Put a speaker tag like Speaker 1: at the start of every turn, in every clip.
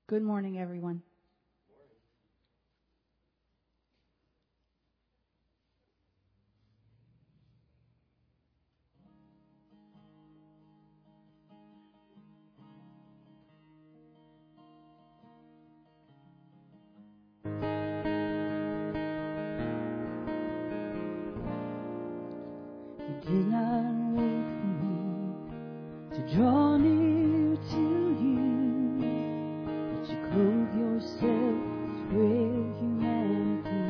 Speaker 1: Good morning, everyone. You did not wait for me to draw near to you, but you clothe yourself with frail humanity.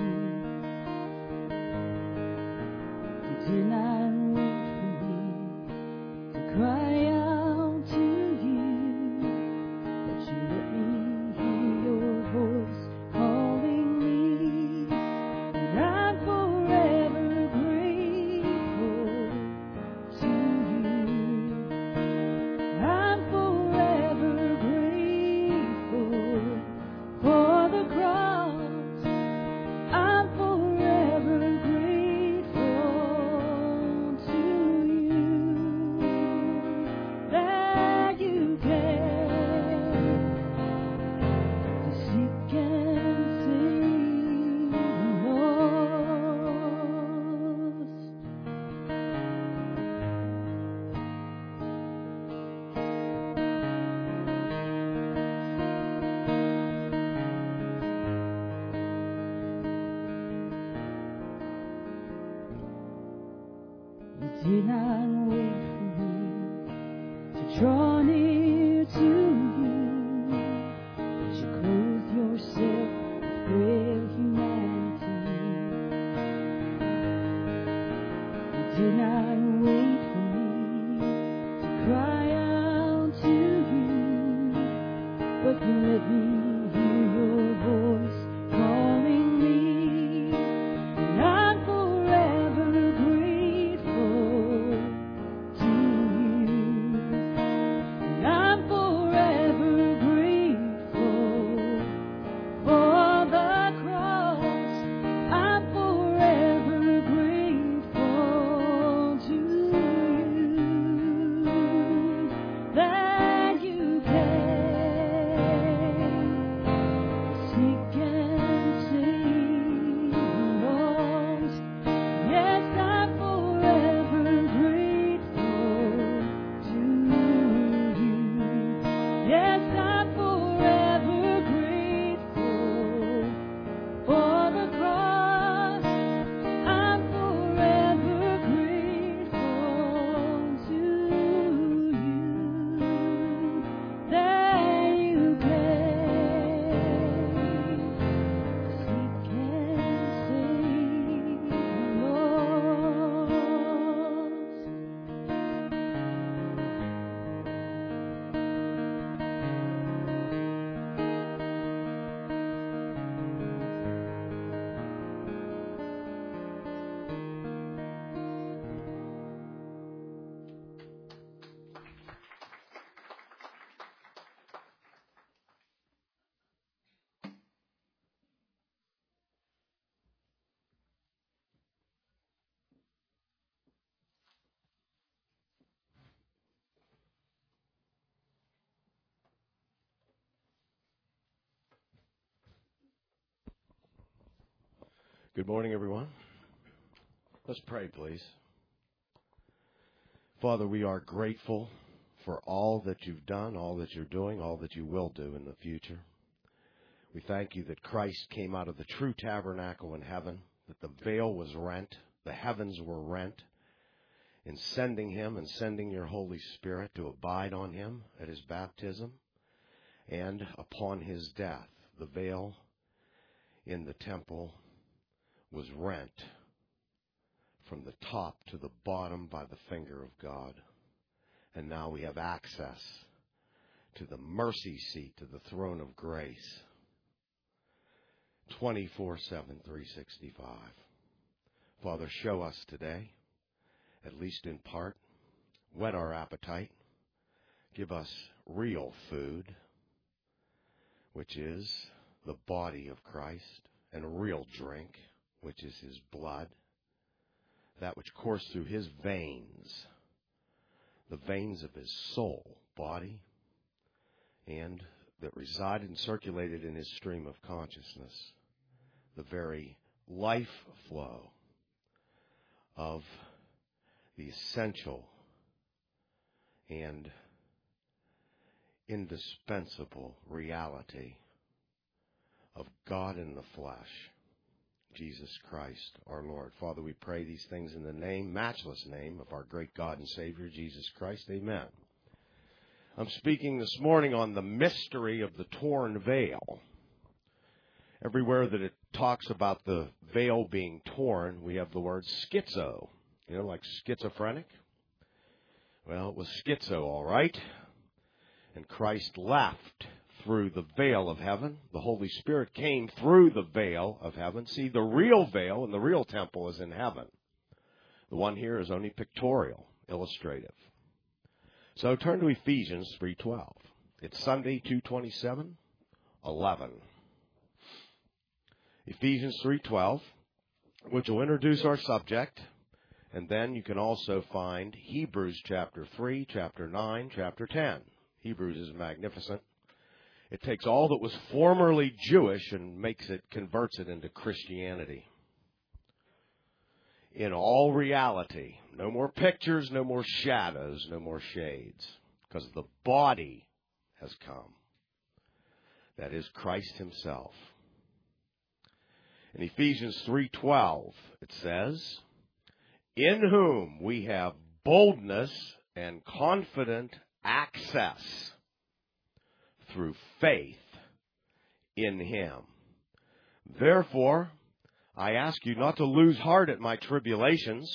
Speaker 1: You did not wait for me to cry out to you, but you let me hear your voice calling me, and I'm forever grateful to you. I'm forever grateful for the cross. I'm forever grateful to you that you came to seek and save the lost. You did not wait for me to draw near to you, but you clothed yourself with frail humanity. You did not wait for me to cry out to you, but you let me hear your voice calling me, and I'm forever grateful to you. And I'm forever grateful for the cross. I'm forever grateful to you that you came to seek and save the lost. Yes, I'm forever grateful to you. Yes, I'm forever grateful for the cross. I'm forever grateful to you that you came to seek and save the lost.
Speaker 2: Good morning, everyone. Let's pray, please. Father, we are grateful for all that you've done, all that you're doing, all that you will do in the future. We thank you that Christ came out of the true tabernacle in heaven, that the veil was rent, the heavens were rent, in sending him and sending your Holy Spirit to abide on him at his baptism and upon his death. The veil in the temple was rent from the top to the bottom by the finger of God. And now we have access to the mercy seat, to the throne of grace, 24/7, 365. Father, show us today, at least in part, whet our appetite, give us real food, which is the body of Christ, and real drink, which is his blood, that which coursed through his veins, the veins of his soul, body, and that resided and circulated in his stream of consciousness, the very life flow of the essential and indispensable reality of God in the flesh, Jesus Christ, our Lord. Father, we pray these things in the name, matchless name of our great God and Savior, Jesus Christ. Amen. I'm speaking this morning on the mystery of the torn veil. Everywhere that it talks about the veil being torn, we have the word schizo. You know, like schizophrenic? Well, it was schizo, all right. And Christ left through the veil of heaven. The Holy Spirit came through the veil of heaven. See, the real veil and the real temple is in heaven. The one here is only pictorial, illustrative. So turn to Ephesians 3:12. It's Sunday, 2/27/11. Ephesians 3:12, which will introduce our subject. And then you can also find Hebrews chapter 3, chapter 9, chapter 10. Hebrews is magnificent. It takes all that was formerly Jewish and converts it into Christianity. In all reality, no more pictures, no more shadows, no more shades, because the body has come. That is Christ himself. In Ephesians 3:12, it says, in whom we have boldness and confident access through faith in him. Therefore, I ask you not to lose heart at my tribulations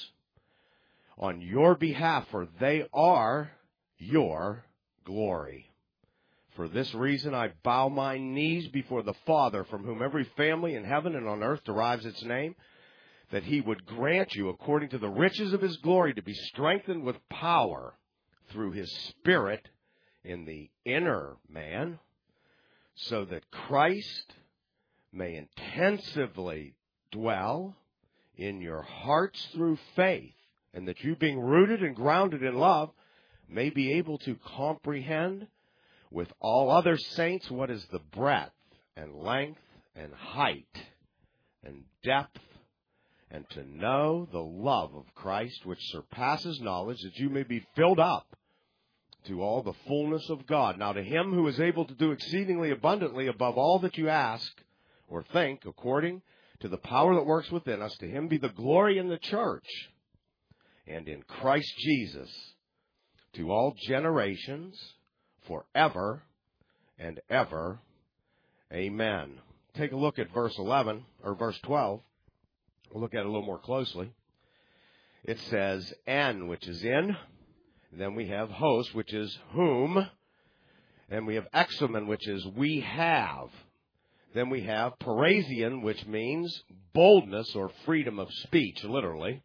Speaker 2: on your behalf, for they are your glory. For this reason I bow my knees before the Father, from whom every family in heaven and on earth derives its name, that he would grant you, according to the riches of his glory, to be strengthened with power through his Spirit in the inner man, so that Christ may intensively dwell in your hearts through faith, and that you, being rooted and grounded in love, may be able to comprehend with all other saints what is the breadth and length and height and depth, and to know the love of Christ, which surpasses knowledge, that you may be filled up to all the fullness of God. Now to him who is able to do exceedingly abundantly above all that you ask or think, according to the power that works within us, to him be the glory in the church and in Christ Jesus to all generations forever and ever. Amen. Take a look at verse 11 or verse 12. We'll look at it a little more closely. It says, en, which is in. Then we have hos, which is whom. And we have exomen, which is we have. Then we have parasian, which means boldness or freedom of speech, literally.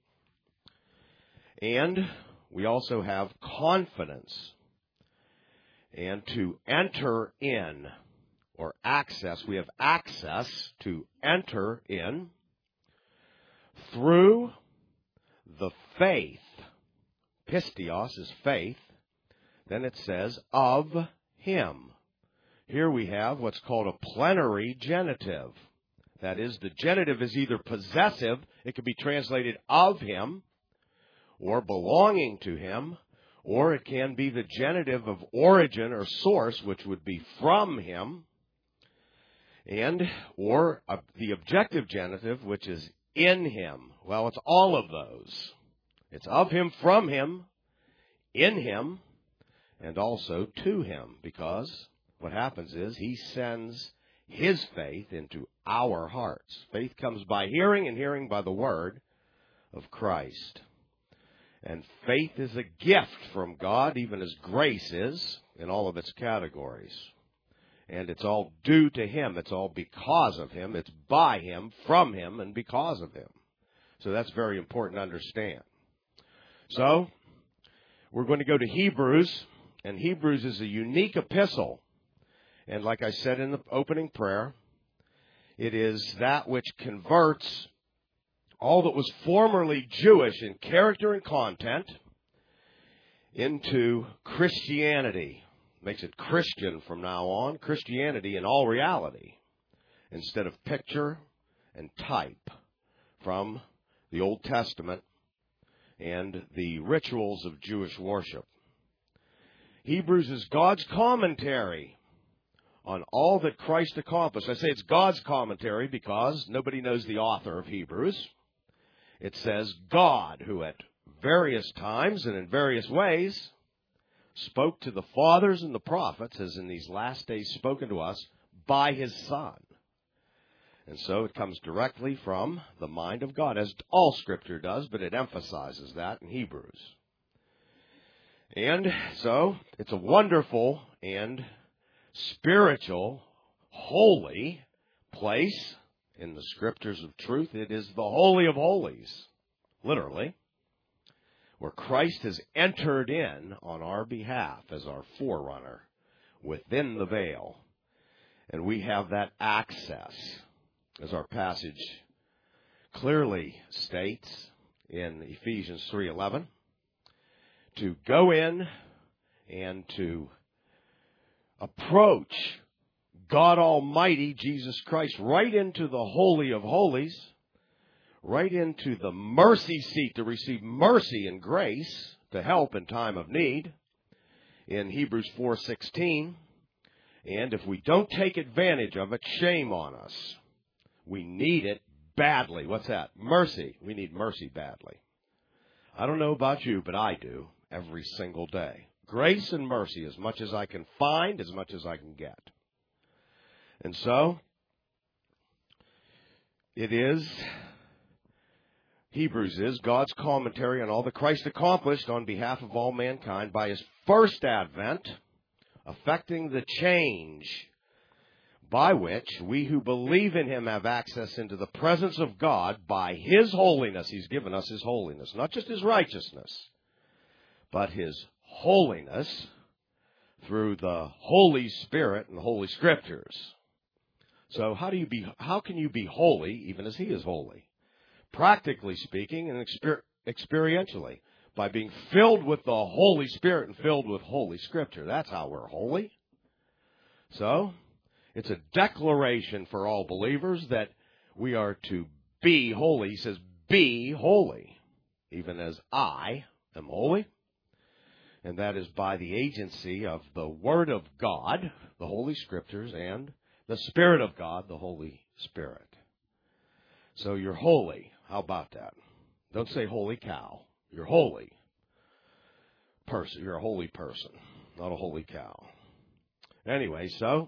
Speaker 2: And we also have confidence. And to enter in, or access, we have access to enter in through the faith. Pistios is faith. Then it says, of him. Here we have what's called a plenary genitive. That is, the genitive is either possessive, it could be translated of him, or belonging to him, or it can be the genitive of origin or source, which would be from him, or the objective genitive, which is in him. Well, it's all of those. It's of him, from him, in him, and also to him, because what happens is he sends his faith into our hearts. Faith comes by hearing, and hearing by the word of Christ. And faith is a gift from God, even as grace is in all of its categories. And it's all due to him. It's all because of him. It's by him, from him, and because of him. So that's very important to understand. So we're going to go to Hebrews, and Hebrews is a unique epistle. And like I said in the opening prayer, it is that which converts all that was formerly Jewish in character and content into Christianity. makes it Christian from now on, Christianity in all reality, instead of picture and type from the Old Testament and the rituals of Jewish worship. Hebrews is God's commentary on all that Christ accomplished. I say it's God's commentary because nobody knows the author of Hebrews. It says God, who at various times and in various ways spoke to the fathers and the prophets, as in these last days spoken to us, by His Son. And so it comes directly from the mind of God, as all Scripture does, but it emphasizes that in Hebrews. And so it's a wonderful and spiritual, holy place in the Scriptures of truth. It is the Holy of Holies, literally, where Christ has entered in on our behalf as our forerunner within the veil. And we have that access, as our passage clearly states in Ephesians 3:11, to go in and to approach God Almighty, Jesus Christ, right into the Holy of Holies, right into the mercy seat to receive mercy and grace to help in time of need in Hebrews 4:16. And if we don't take advantage of it, shame on us. We need it badly. What's that? Mercy. We need mercy badly. I don't know about you, but I do every single day. Grace and mercy, as much as I can find, as much as I can get. And so, it is, Hebrews is God's commentary on all that Christ accomplished on behalf of all mankind by His first advent, affecting the change by which we who believe in Him have access into the presence of God by His holiness. He's given us His holiness, not just His righteousness, but His holiness through the Holy Spirit and the Holy Scriptures. So how can you be holy even as He is holy? Practically speaking and experientially, by being filled with the Holy Spirit and filled with Holy Scripture. That's how we're holy. So, it's a declaration for all believers that we are to be holy. He says, be holy, even as I am holy. And that is by the agency of the Word of God, the Holy Scriptures, and the Spirit of God, the Holy Spirit. So you're holy. How about that? Don't say holy cow. You're holy person. You're a holy person, not a holy cow. Anyway, so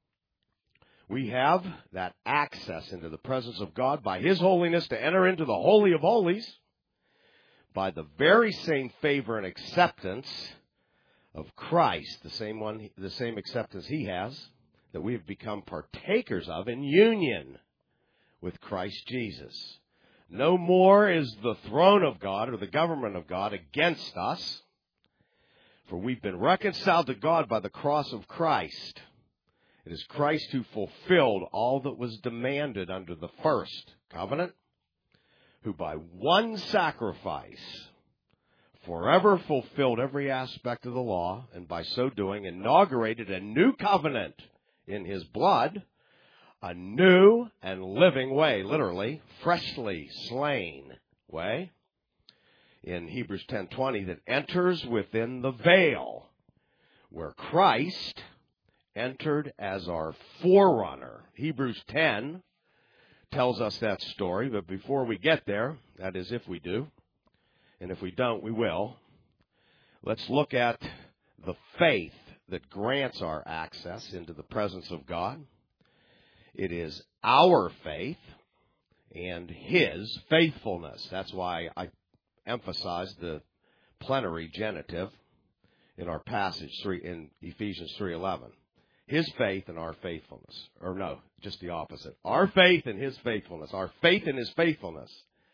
Speaker 2: we have that access into the presence of God by His holiness to enter into the Holy of Holies by the very same favor and acceptance of Christ, the same acceptance He has, that we have become partakers of in union with Christ Jesus. No more is the throne of God or the government of God against us, for we've been reconciled to God by the cross of Christ. It is Christ who fulfilled all that was demanded under the first covenant, who by one sacrifice forever fulfilled every aspect of the law, and by so doing inaugurated a new covenant in His blood, a new and living way, literally, freshly slain way, in Hebrews 10:20, that enters within the veil, where Christ entered as our forerunner. Hebrews 10 tells us that story, but before we get there, that is if we do, and if we don't, we will, let's look at the faith that grants our access into the presence of God. It is our faith and His faithfulness. That's why I emphasize the plenary genitive in our passage in Ephesians 3:11. His faith and our faithfulness. Or no, just the opposite. Our faith and His faithfulness. Our faith and His faithfulness.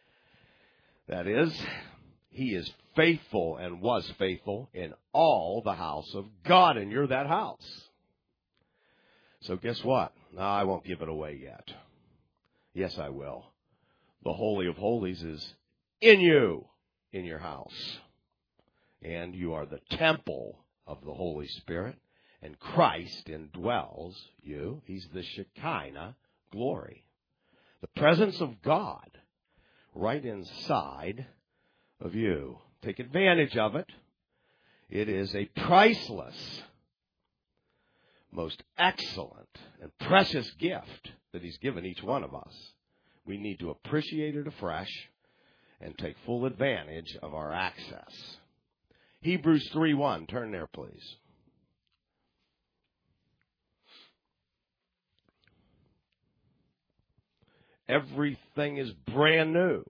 Speaker 2: That is, He is faithful and was faithful in all the house of God, and you're that house. So guess what? No, I won't give it away yet. Yes, I will. The Holy of Holies is in you, in your house. And you are the temple of the Holy Spirit. and Christ indwells you. He's the Shekinah glory. The presence of God right inside of you. Take advantage of it. It is a priceless, most excellent and precious gift that He's given each one of us. We need to appreciate it afresh and take full advantage of our access. Hebrews 3:1. Turn there, please. Everything is brand new,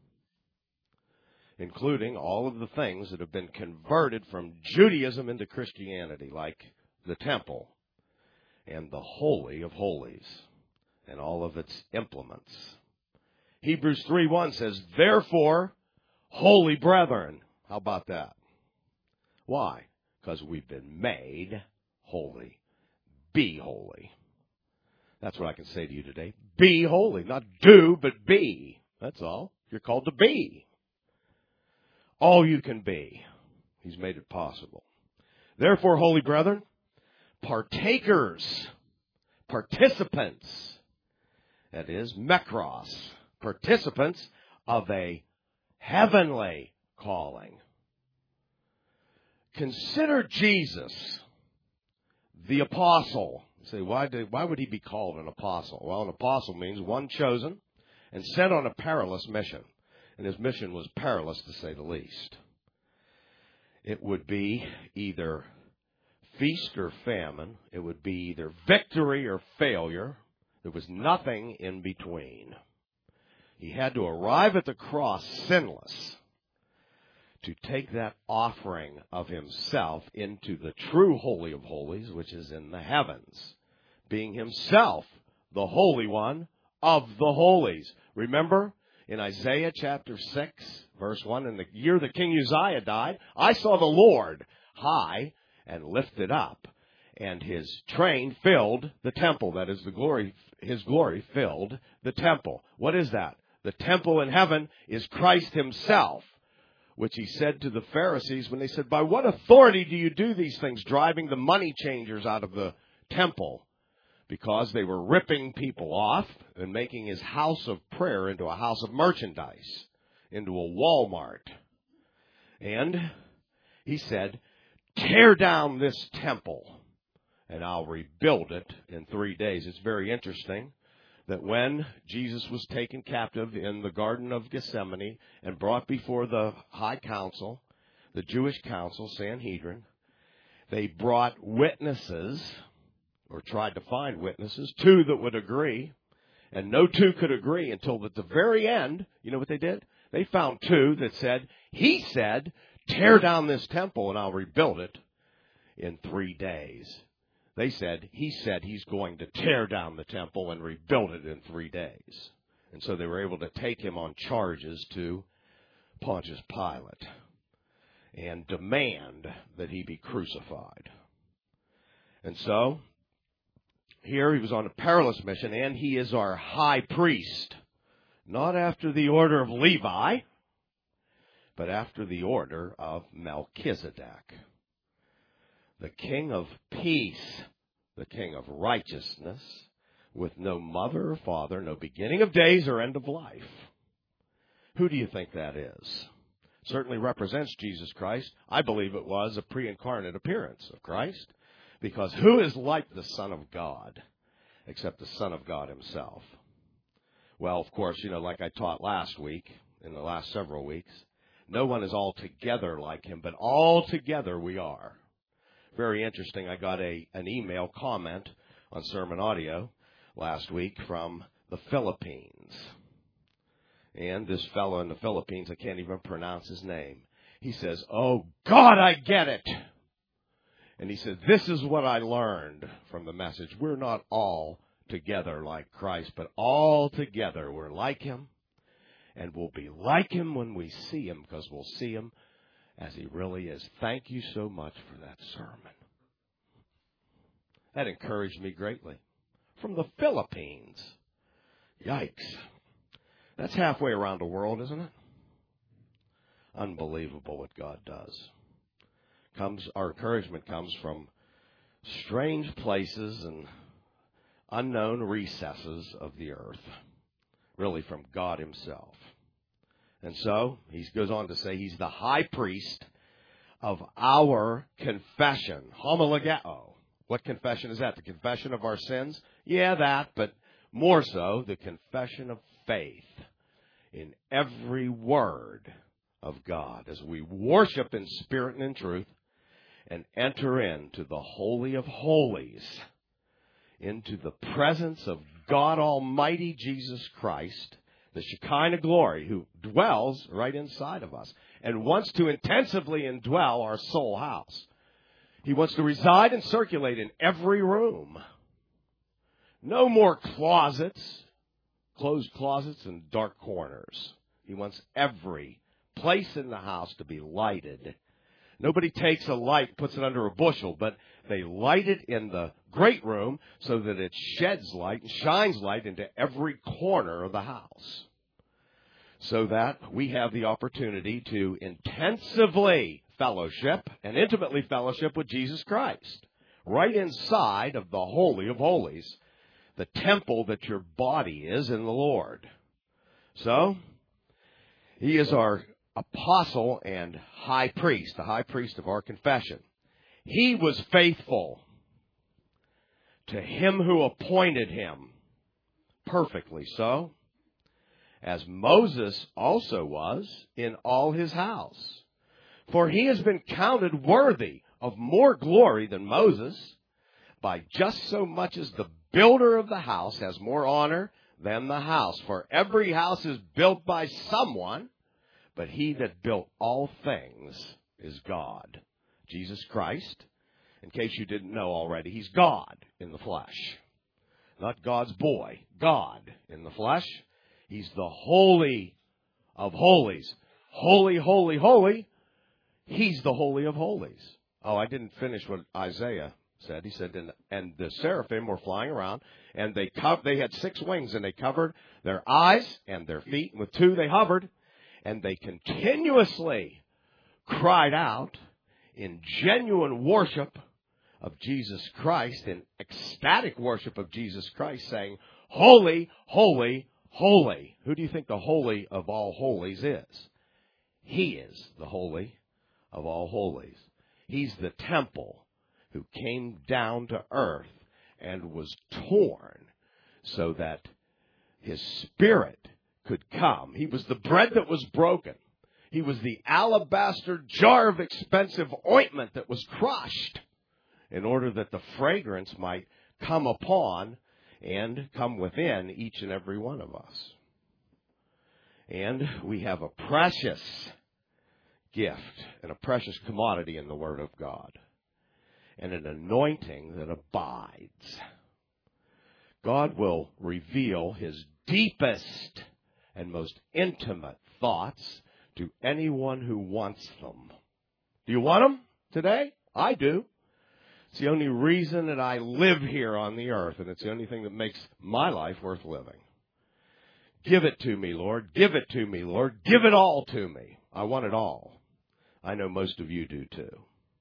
Speaker 2: including all of the things that have been converted from Judaism into Christianity, like the temple and the Holy of Holies and all of its implements. Hebrews 3:1 says, therefore, holy brethren. How about that? Why? Because we've been made holy. Be holy. That's what I can say to you today. Be holy. Not do, but be. That's all. You're called to be. All you can be. He's made it possible. Therefore, holy brethren, partakers, participants, that is, mekros, participants of a heavenly calling. Consider Jesus, the apostle. You say, why would he be called an apostle? Well, an apostle means one chosen and sent on a perilous mission. And his mission was perilous, to say the least. It would be either feast or famine. It would be either victory or failure. There was nothing in between. He had to arrive at the cross sinless to take that offering of himself into the true Holy of Holies, which is in the heavens, being himself the Holy One of the holies. Remember, in Isaiah chapter 6, verse 1, in the year that King Uzziah died, I saw the Lord high and lifted up, and his train filled the temple. That is, his glory filled the temple. What is that? The temple in heaven is Christ himself, which he said to the Pharisees when they said, by what authority do you do these things, driving the money changers out of the temple? Because they were ripping people off and making his house of prayer into a house of merchandise, into a Walmart. And he said, tear down this temple and I'll rebuild it in 3 days. It's very interesting that when Jesus was taken captive in the Garden of Gethsemane and brought before the high council, the Jewish council, Sanhedrin, they brought witnesses, or tried to find witnesses, 2 that would agree, and no 2 could agree until at the very end. You know what they did? They found 2 that said, he said, tear down this temple and I'll rebuild it in 3 days. They said, he said he's going to tear down the temple and rebuild it in 3 days. And so they were able to take him on charges to Pontius Pilate and demand that he be crucified. And so, here he was on a perilous mission, and he is our high priest, not after the order of Levi, but after the order of Melchizedek. The King of peace, the King of righteousness, with no mother or father, no beginning of days or end of life. Who do you think that is? Certainly represents Jesus Christ. I believe it was a pre-incarnate appearance of Christ, because who is like the Son of God except the Son of God himself? Well, of course, like I taught last week, in the last several weeks, no one is altogether like him, but altogether we are. Very interesting. I got an email comment on sermon audio last week from the Philippines. And this fellow in the Philippines, I can't even pronounce his name. He says, oh, God, I get it. And he said, this is what I learned from the message. We're not all together like Christ, but all together we're like him. And we'll be like him when we see him, because we'll see him as he really is. Thank you so much for that sermon. That encouraged me greatly. From the Philippines. Yikes. That's halfway around the world, isn't it? Unbelievable what God does. Our encouragement comes from strange places and unknown recesses of the earth, really from God himself. And so he goes on to say he's the high priest of our confession. Homologeo. What confession is that? The confession of our sins? Yeah, that, but more so, the confession of faith in every word of God as we worship in spirit and in truth and enter into the Holy of Holies, into the presence of God Almighty Jesus Christ, the Shekinah glory, who dwells right inside of us and wants to intensively indwell our soul house. He wants to reside and circulate in every room. No more closets, closed closets and dark corners. He wants every place in the house to be lighted. Nobody takes a light, puts it under a bushel, but they light it in the great room so that it sheds light and shines light into every corner of the house, so that we have the opportunity to intensively fellowship and intimately fellowship with Jesus Christ, right inside of the Holy of Holies, the temple that your body is in the Lord. So, he is our apostle and high priest, the high priest of our confession. He was faithful to him who appointed him, perfectly so, as Moses also was in all his house. For he has been counted worthy of more glory than Moses, by just so much as the builder of the house has more honor than the house. For every house is built by someone, but he that built all things is God, Jesus Christ. In case you didn't know already, he's God in the flesh. Not God's boy, God in the flesh. He's the Holy of Holies. Holy, holy, holy. He's the Holy of Holies. Oh, I didn't finish what Isaiah said. He said, and the seraphim were flying around, and they had 6 wings, and they covered their eyes and their feet, and with 2 they hovered, and they continuously cried out in genuine worship of Jesus Christ, in ecstatic worship of Jesus Christ, saying, Holy, holy, holy. Who do you think the Holy of all holies is? He is the Holy of all holies. He's the temple who came down to earth and was torn so that his spirit could come. He was the bread that was broken. He was the alabaster jar of expensive ointment that was crushed in order that the fragrance might come upon and come within each and every one of us. And we have a precious gift and a precious commodity in the Word of God, and an anointing that abides. God will reveal his deepest and most intimate thoughts to anyone who wants them. Do you want them today? I do. It's the only reason that I live here on the earth, and it's the only thing that makes my life worth living. Give it to me, Lord. Give it to me, Lord. Give it all to me. I want it all. I know most of you do too.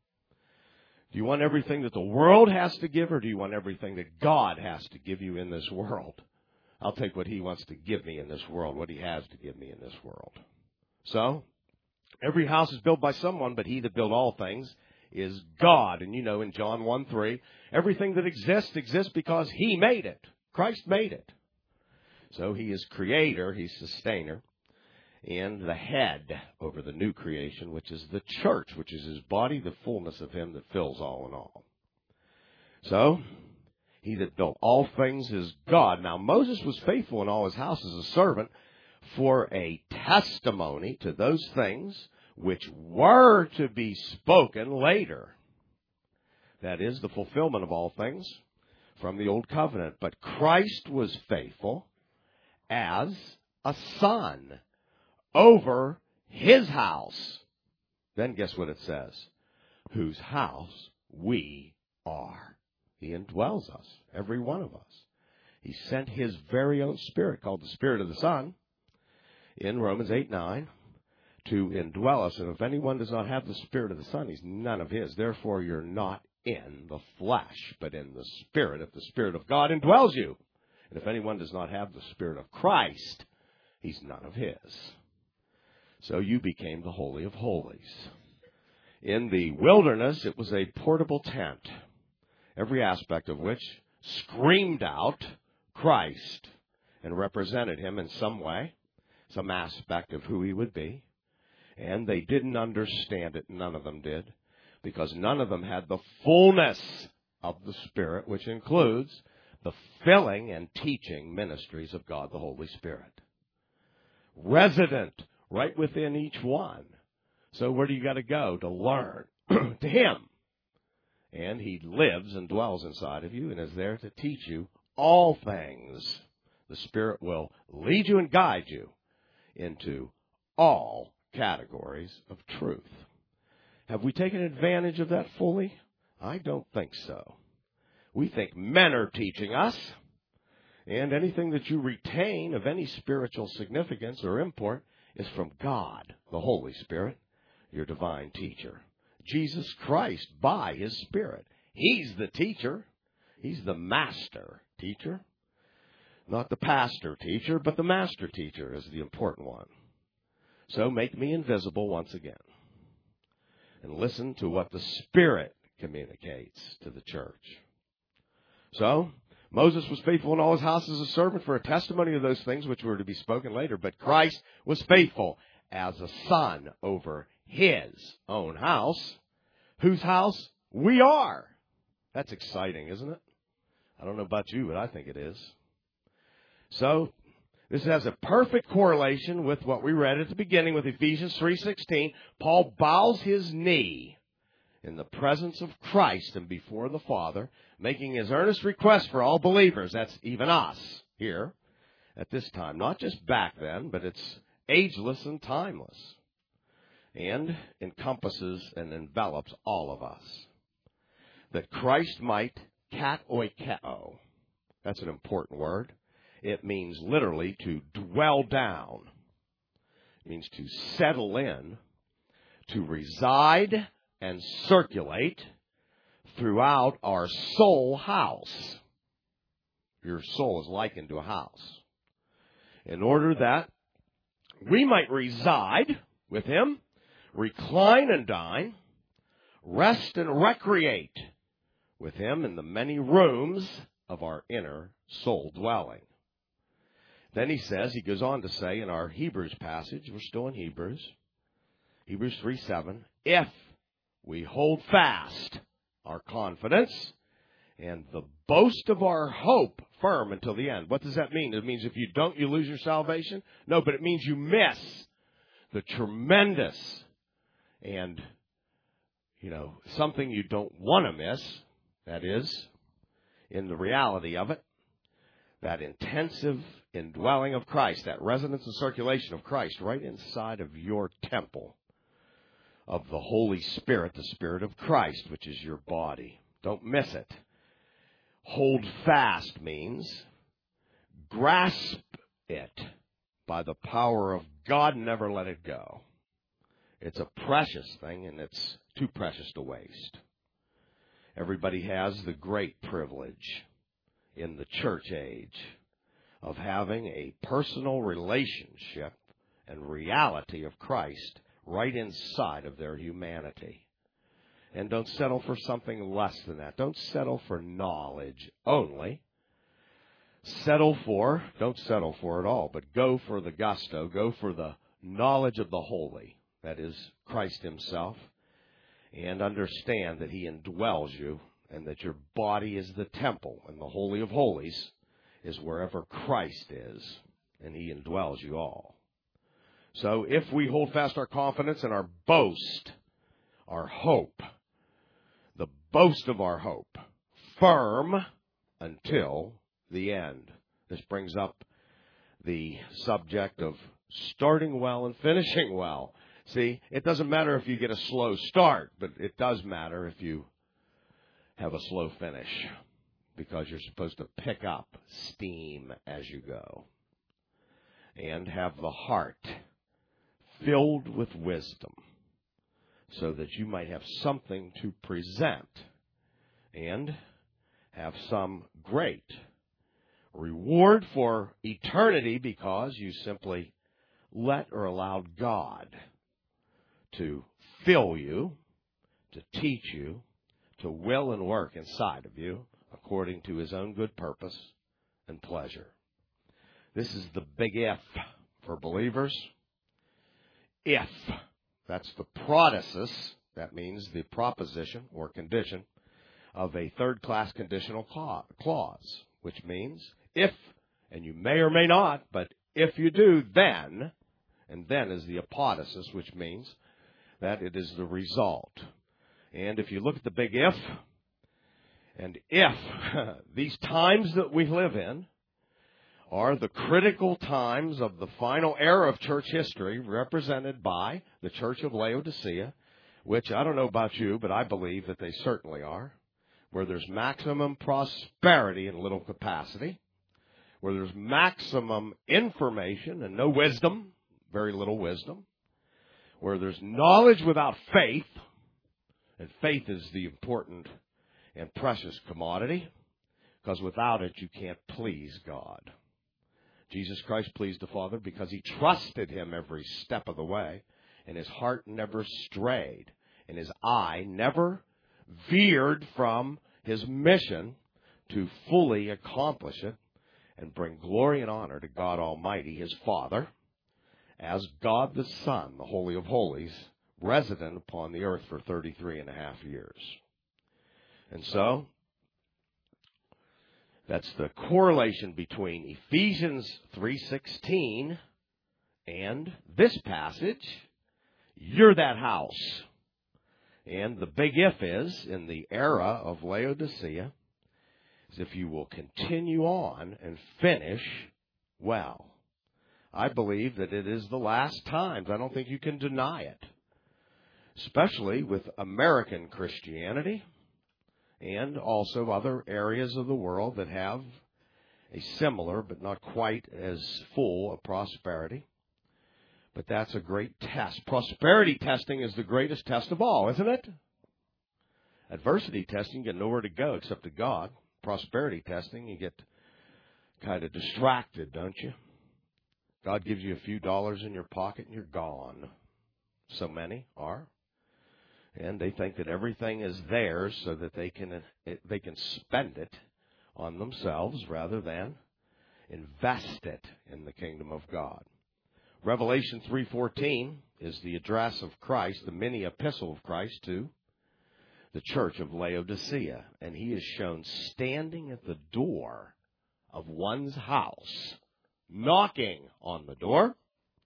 Speaker 2: Do you want everything that the world has to give, or do you want everything that God has to give you in this world? I'll take what he wants to give me in this world, what he has to give me in this world. So, every house is built by someone, but he that built all things is God. And you know, in John 1:3, everything that exists because he made it. Christ made it. So he is creator, he's sustainer, and the head over the new creation, which is the church, which is his body, the fullness of him that fills all in all. So, he that built all things is God. Now, Moses was faithful in all his house as a servant for a testimony to those things which were to be spoken later. That is, the fulfillment of all things from the old covenant. But Christ was faithful as a son over his house. Then guess what it says? Whose house we are. He indwells us, every one of us. He sent his very own Spirit, called the Spirit of the Son, in Romans 8:9, to indwell us. And if anyone does not have the Spirit of the Son, he's none of his. Therefore, you're not in the flesh, but in the Spirit, if the Spirit of God indwells you. And if anyone does not have the Spirit of Christ, he's none of his. So you became the Holy of Holies. In the wilderness, it was a portable tent, every aspect of which screamed out Christ and represented him in some way, some aspect of who he would be. And they didn't understand it, none of them did, because none of them had the fullness of the Spirit, which includes the filling and teaching ministries of God the Holy Spirit. Resident right within each one. So where do you got to go to learn? To him. And he lives and dwells inside of you and is there to teach you all things. The Spirit will lead you and guide you into all categories of truth. Have we taken advantage of that fully? I don't think so. We think men are teaching us, and anything that you retain of any spiritual significance or import is from God, the Holy Spirit, your divine teacher. Jesus Christ by his Spirit. He's the teacher. He's the master teacher. Not the pastor teacher, but the master teacher is the important one. So make me invisible once again. And listen to what the Spirit communicates to the church. So, Moses was faithful in all his house as a servant for a testimony of those things which were to be spoken later. But Christ was faithful as a son over his own house, whose house we are. That's exciting, isn't it? I don't know about you, but I think it is. So, this has a perfect correlation with what we read at the beginning with Ephesians 3:16. Paul bows his knee in the presence of Christ and before the Father, making his earnest request for all believers. That's even us here at this time. Not just back then, but it's ageless and timeless. And encompasses and envelops all of us. That Christ might katoikeo. That's an important word. It means literally to dwell down. It means to settle in, to reside and circulate throughout our soul house. Your soul is likened to a house. In order that we might reside with him, recline and dine, rest and recreate with him in the many rooms of our inner soul dwelling. Then he goes on to say in our Hebrews passage, we're still in Hebrews 3:7, if we hold fast our confidence and the boast of our hope firm until the end. What does that mean? It means if you don't, you lose your salvation? No, but it means you miss the tremendous and, something you don't want to miss, that is, in the reality of it, that intensive indwelling of Christ, that resonance and circulation of Christ right inside of your temple of the Holy Spirit, the Spirit of Christ, which is your body. Don't miss it. Hold fast means grasp it by the power of God and never let it go. It's a precious thing, and it's too precious to waste. Everybody has the great privilege in the church age of having a personal relationship and reality of Christ right inside of their humanity. And don't settle for something less than that. Don't settle for knowledge only. Don't settle for it all, but go for the gusto, go for the knowledge of the holy, that is Christ himself, and understand that he indwells you and that your body is the temple and the Holy of Holies is wherever Christ is, and he indwells you all. So if we hold fast our confidence and our boast, our hope, the boast of our hope, firm until the end. This brings up the subject of starting well and finishing well. See, it doesn't matter if you get a slow start, but it does matter if you have a slow finish, because you're supposed to pick up steam as you go and have the heart filled with wisdom so that you might have something to present and have some great reward for eternity because you simply let or allowed God to fill you, to teach you, to will and work inside of you according to His own good purpose and pleasure. This is the big if for believers. If. That's the protasis. That means the proposition or condition of a third-class conditional clause, which means if, and you may or may not, but if you do, then, and then is the apodosis, which means that it is the result. And if you look at the big if, and if these times that we live in are the critical times of the final era of church history represented by the Church of Laodicea, which I don't know about you, but I believe that they certainly are, where there's maximum prosperity and little capacity, where there's maximum information and no wisdom, very little wisdom, where there's knowledge without faith, and faith is the important and precious commodity, because without it you can't please God. Jesus Christ pleased the Father because He trusted Him every step of the way, and His heart never strayed, and His eye never veered from His mission to fully accomplish it and bring glory and honor to God Almighty, His Father, as God the Son, the Holy of Holies, resident upon the earth for 33 and a half years. And so, that's the correlation between Ephesians 3:16 and this passage. You're that house. And the big if is, in the era of Laodicea, is if you will continue on and finish well. I believe that it is the last times. I don't think you can deny it. Especially with American Christianity and also other areas of the world that have a similar but not quite as full of prosperity. But that's a great test. Prosperity testing is the greatest test of all, isn't it? Adversity testing, you get nowhere to go except to God. Prosperity testing, you get kind of distracted, don't you? God gives you a few dollars in your pocket and you're gone. So many are. And they think that everything is theirs so that they can spend it on themselves rather than invest it in the kingdom of God. Revelation 3:14 is the address of Christ, the mini epistle of Christ to the church of Laodicea. And He is shown standing at the door of one's house, knocking on the door.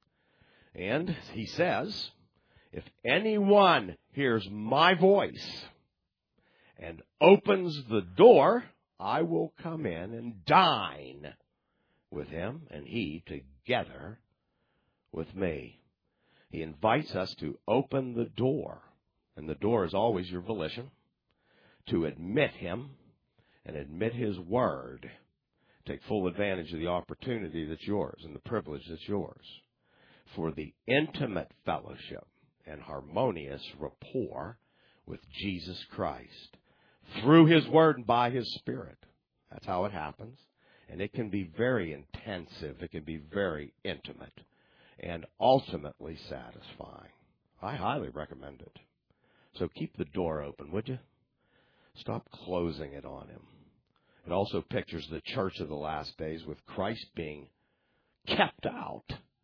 Speaker 2: And He says, if anyone hears my voice and opens the door, I will come in and dine with him and he together with me. He invites us to open the door, and the door is always your volition, to admit Him and admit His Word. Take full advantage of the opportunity that's yours and the privilege that's yours for the intimate fellowship and harmonious rapport with Jesus Christ through His Word and by His Spirit. That's how it happens. And it can be very intensive. It can be very intimate and ultimately satisfying. I highly recommend it. So keep the door open, would you? Stop closing it on Him. It also pictures the church of the last days with Christ being kept out.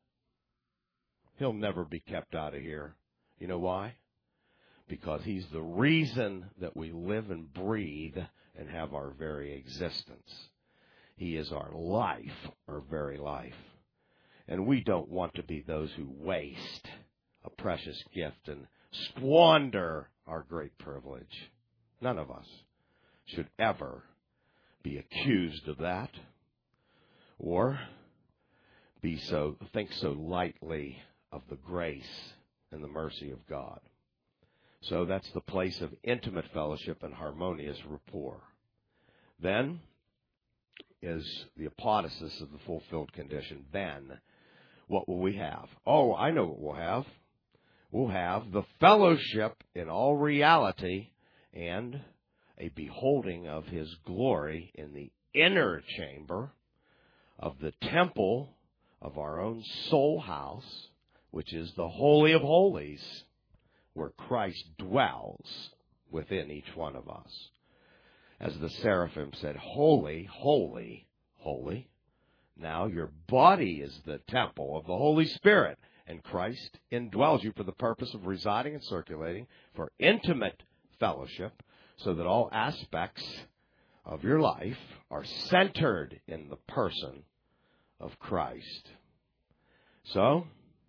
Speaker 2: He'll never be kept out of here. You know why? Because He's the reason that we live and breathe and have our very existence. He is our life, our very life. And we don't want to be those who waste a precious gift and squander our great privilege. None of us should ever be accused of that or think so lightly of the grace and the mercy of God. So that's the place of intimate fellowship and harmonious rapport. Then is the apodosis of the fulfilled condition. Then, what will we have? Oh, I know what we'll have. We'll have the fellowship in all reality and a beholding of his glory in the inner chamber of the temple of our own soul house, which is the Holy of Holies, where Christ dwells within each one of us. As the seraphim said, holy, holy, holy. Now your body is the temple of the Holy Spirit, and Christ indwells you for the purpose of residing and circulating for intimate fellowship, so that all aspects of your life are centered in the person of Christ. So,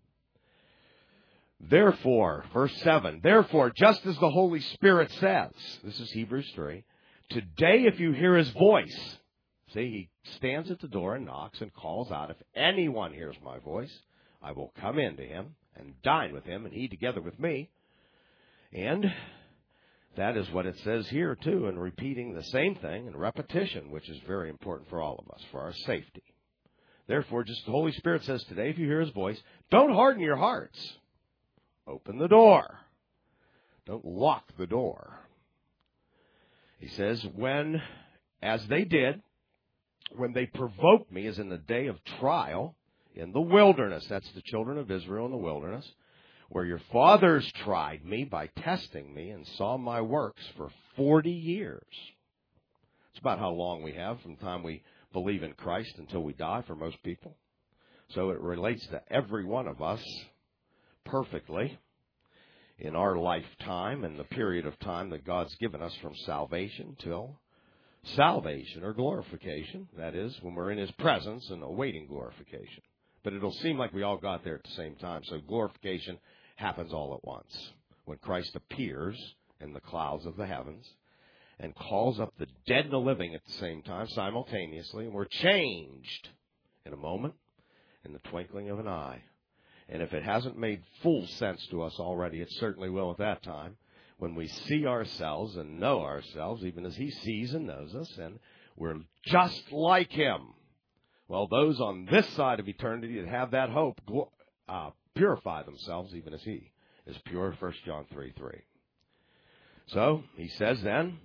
Speaker 2: therefore, verse 7, therefore, just as the Holy Spirit says, this is Hebrews 3, today if you hear his voice, see, he stands at the door and knocks and calls out, if anyone hears my voice, I will come in to him and dine with him and he together with me. And that is what it says here, too, and repeating the same thing in repetition, which is very important for all of us, for our safety. Therefore, just the Holy Spirit says today, if you hear his voice, don't harden your hearts. Open the door. Don't lock the door. He says, as they did, when they provoked me, as in the day of trial, in the wilderness, that's the children of Israel in the wilderness, where your fathers tried me by testing me and saw my works for 40 years. It's about how long we have from the time we believe in Christ until we die for most people. So it relates to every one of us perfectly in our lifetime and the period of time that God's given us from salvation till salvation or glorification. That is, when we're in his presence and awaiting glorification. But it'll seem like we all got there at the same time. So glorification happens all at once, when Christ appears in the clouds of the heavens and calls up the dead and the living at the same time, simultaneously, and we're changed in a moment, in the twinkling of an eye. And if it hasn't made full sense to us already, it certainly will at that time, when we see ourselves and know ourselves, even as he sees and knows us, and we're just like him. Well, those on this side of eternity that have that hope purify themselves even as he is pure, 1 John 3:3. So, he says then,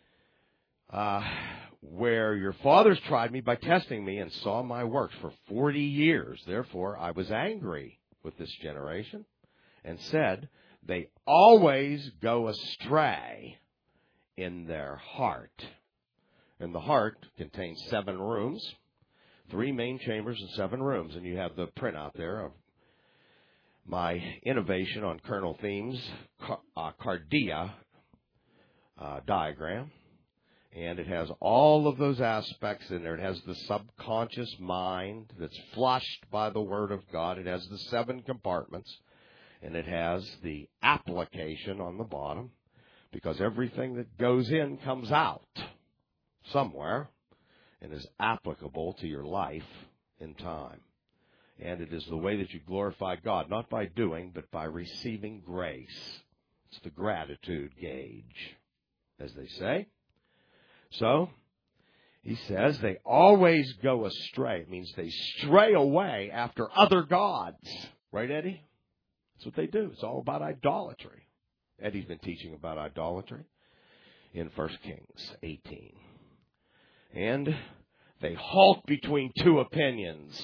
Speaker 2: where your fathers tried me by testing me and saw my works for 40 years, therefore I was angry with this generation and said, they always go astray in their heart. And the heart contains 7 rooms. 3 main chambers and 7 rooms. And you have the printout there of my innovation on Colonel Thiem's Cardia diagram. And it has all of those aspects in there. It has the subconscious mind that's flushed by the Word of God. It has the 7 compartments. And it has the application on the bottom. Because everything that goes in comes out somewhere and is applicable to your life in time. And it is the way that you glorify God, not by doing, but by receiving grace. It's the gratitude gauge, as they say. So, he says, they always go astray. It means they stray away after other gods. Right, Eddie? That's what they do. It's all about idolatry. Eddie's been teaching about idolatry in 1 Kings 18. And they halt between 2 opinions.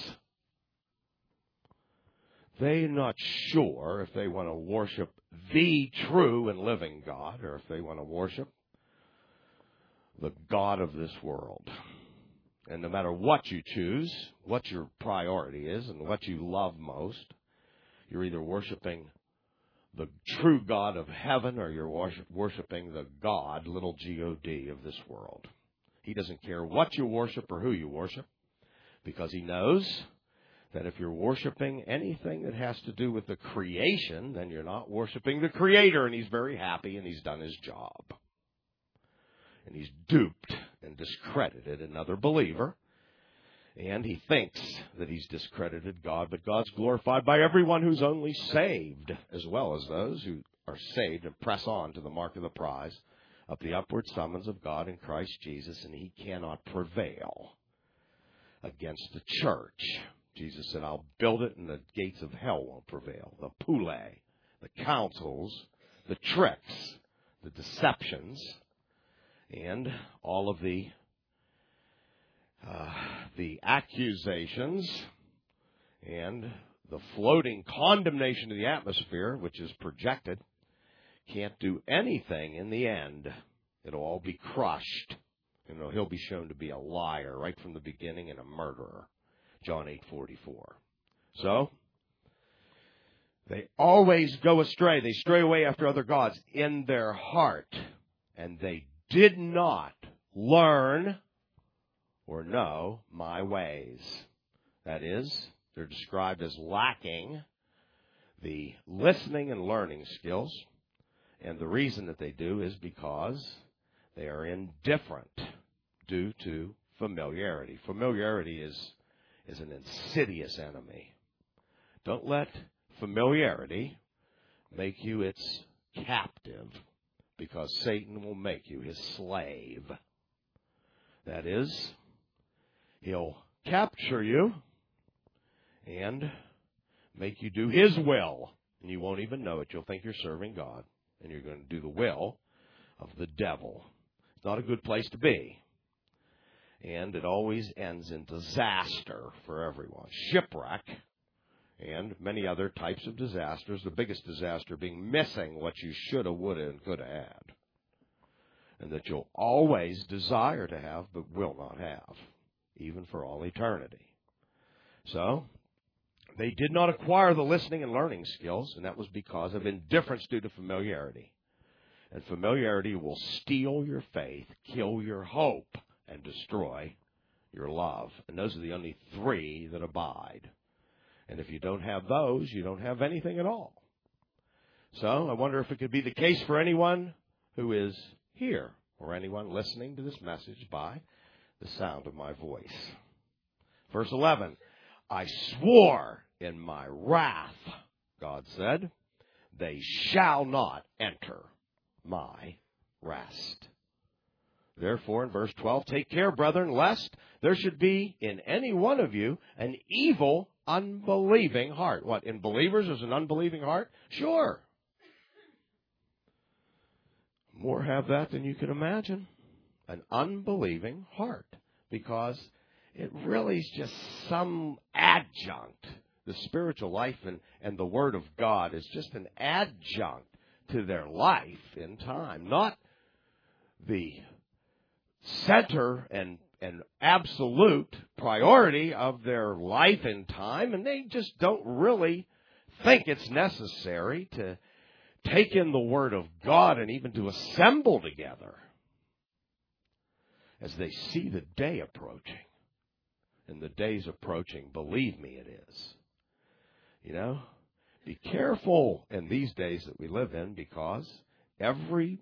Speaker 2: They're not sure if they want to worship the true and living God or if they want to worship the God of this world. And no matter what you choose, what your priority is and what you love most, you're either worshiping the true God of heaven or you're worshiping the God, little G-O-D, of this world. He doesn't care what you worship or who you worship, because he knows that if you're worshiping anything that has to do with the creation, then you're not worshiping the Creator, and he's very happy and he's done his job. And he's duped and discredited another believer, and he thinks that he's discredited God, but God's glorified by everyone who's only saved, as well as those who are saved and press on to the mark of the prize of the upward summons of God in Christ Jesus, and he cannot prevail against the church. Jesus said, I'll build it and the gates of hell won't prevail. The pule, the counsels, the tricks, the deceptions, And all of the accusations and the floating condemnation of the atmosphere, which is projected, can't do anything in the end. It'll all be crushed. And he'll be shown to be a liar right from the beginning and a murderer. John 8:44. So, they always go astray. They stray away after other gods in their heart. And they did not learn or know my ways. That is, they're described as lacking the listening and learning skills. And the reason that they do is because they are indifferent due to familiarity. Familiarity is an insidious enemy. Don't let familiarity make you its captive, because Satan will make you his slave. That is, he'll capture you and make you do his will, and you won't even know it. You'll think you're serving God, and you're going to do the will of the devil. It's not a good place to be. And it always ends in disaster for everyone. Shipwreck and many other types of disasters. The biggest disaster being missing what you should have, would have, and could have had. And that you'll always desire to have, but will not have, even for all eternity. So, they did not acquire the listening and learning skills, and that was because of indifference due to familiarity. And familiarity will steal your faith, kill your hope, and destroy your love. And those are the only three that abide. And if you don't have those, you don't have anything at all. So I wonder if it could be the case for anyone who is here, or anyone listening to this message by the sound of my voice. Verse 11, I swore in my wrath, God said, they shall not enter my rest. Therefore, in verse 12, take care, brethren, lest there should be in any one of you an evil, unbelieving heart. What, in believers there's an unbelieving heart? Sure. More have that than you can imagine. An unbelieving heart. Because it really is just some adjunct. The spiritual life and the Word of God is just an adjunct to their life in time. Not the center and absolute priority of their life in time. And they just don't really think it's necessary to take in the Word of God and even to assemble together as they see the day approaching. And the day's approaching, believe me, it is. You know, be careful in these days that we live in, because every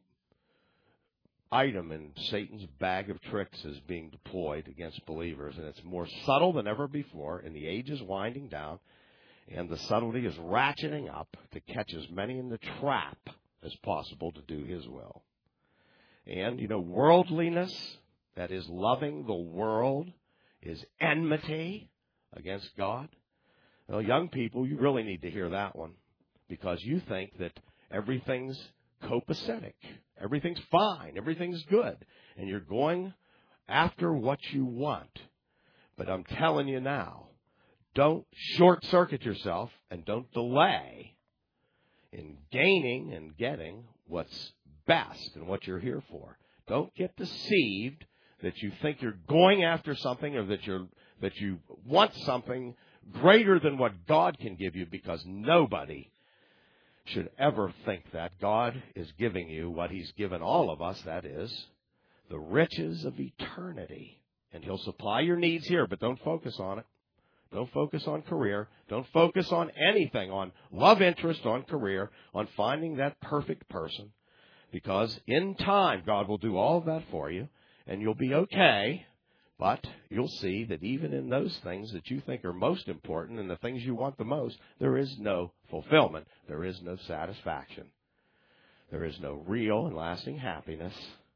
Speaker 2: item in Satan's bag of tricks is being deployed against believers, and it's more subtle than ever before, and the age is winding down, and the subtlety is ratcheting up to catch as many in the trap as possible to do his will. And, you know, worldliness, that is loving the world, is enmity against God. Well, young people, you really need to hear that one, because you think that everything's copacetic, everything's fine, everything's good, and you're going after what you want. But I'm telling you now, don't short-circuit yourself and don't delay in gaining and getting what's best and what you're here for. Don't get deceived that you think you're going after something, or that you want something greater than what God can give you, because nobody should ever think that. God is giving you what He's given all of us, that is, the riches of eternity. And He'll supply your needs here, but don't focus on it. Don't focus on career. Don't focus on anything, on love interest, on career, on finding that perfect person. Because in time, God will do all of that for you, and you'll be okay. But you'll see that even in those things that you think are most important and the things you want the most, there is no fulfillment. There is no satisfaction. There is no real and lasting happiness.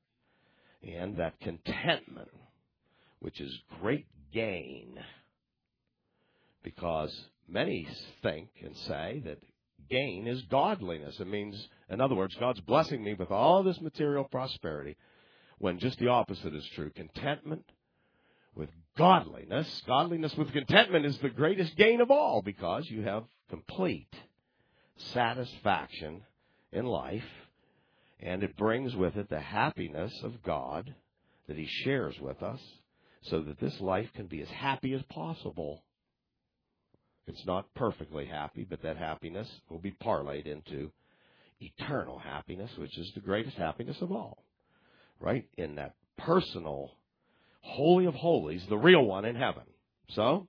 Speaker 2: And that contentment, which is great gain. Because many think and say that gain is godliness. It means, in other words, God's blessing me with all this material prosperity. when just the opposite is true. Contentment with godliness. Godliness with contentment is the greatest gain of all because you have complete satisfaction in life, and it brings with it the happiness of God that He shares with us so that this life can be as happy as possible. It's not perfectly happy, but that happiness will be parlayed into eternal happiness, which is the greatest happiness of all, right? In that personal Holy of Holies, the real one in heaven. So,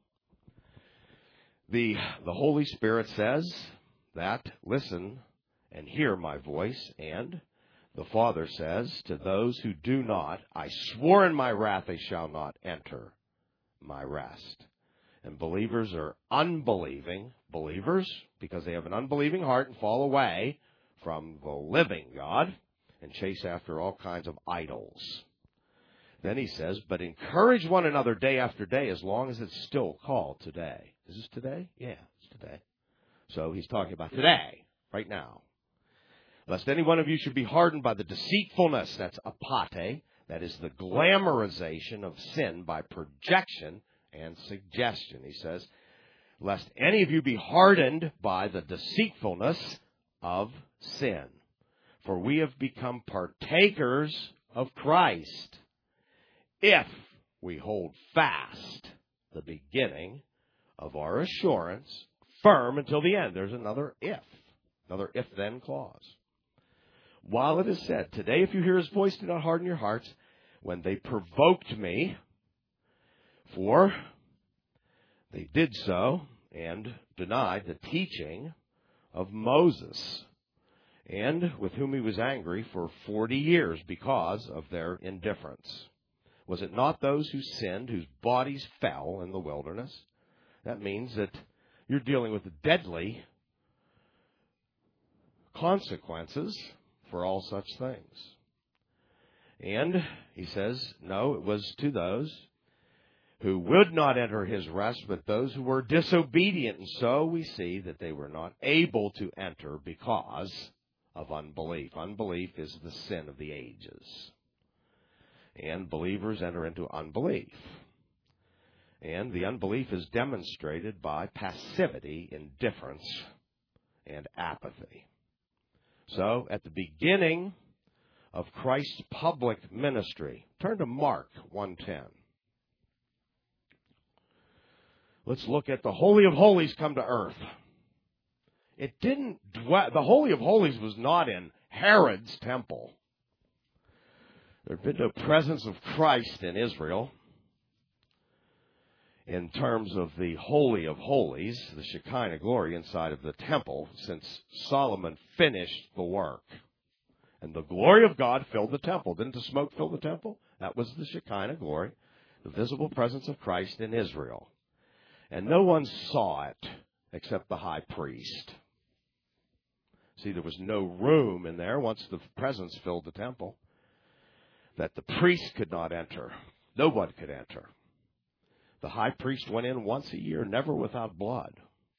Speaker 2: the Holy Spirit says that, listen and hear my voice, and the Father says to those who do not, I swore in my wrath they shall not enter my rest. And believers are unbelieving believers because they have an unbelieving heart and fall away from the living God and chase after all kinds of idols. Then he says, but encourage one another day after day as long as it's still called today. Is this today? Yeah, it's today. So he's talking about today, right now. Lest any one of you should be hardened by the deceitfulness, that's apate, that is the glamorization of sin by projection and suggestion. He says, lest any of you be hardened by the deceitfulness of sin. For we have become partakers of Christ if we hold fast the beginning of our assurance firm until the end. There's another if-then clause. While it is said, today if you hear His voice, do not harden your hearts, when they provoked me, for they did so and denied the teaching of Moses, and with whom He was angry for 40 years because of their indifference. Was it not those who sinned, whose bodies fell in the wilderness? That means that you're dealing with the deadly consequences for all such things. And he says, no, it was to those who would not enter His rest, but those who were disobedient. And so we see that they were not able to enter because of unbelief. Unbelief is the sin of the ages. And believers enter into unbelief. And the unbelief is demonstrated by passivity, indifference, and apathy. So, at the beginning of Christ's public ministry, turn to Mark 1:10. Let's look at the Holy of Holies come to earth. It didn't dwell, the Holy of Holies was not in Herod's temple. There had been no presence of Christ in Israel in terms of the Holy of Holies, the Shekinah glory inside of the temple, since Solomon finished the work. And the glory of God filled the temple. Didn't the smoke fill the temple? That was the Shekinah glory, the visible presence of Christ in Israel. And no one saw it except the high priest. See, there was no room in there once the presence filled the temple that the priest could not enter. No one could enter. The high priest went in once a year, never without blood,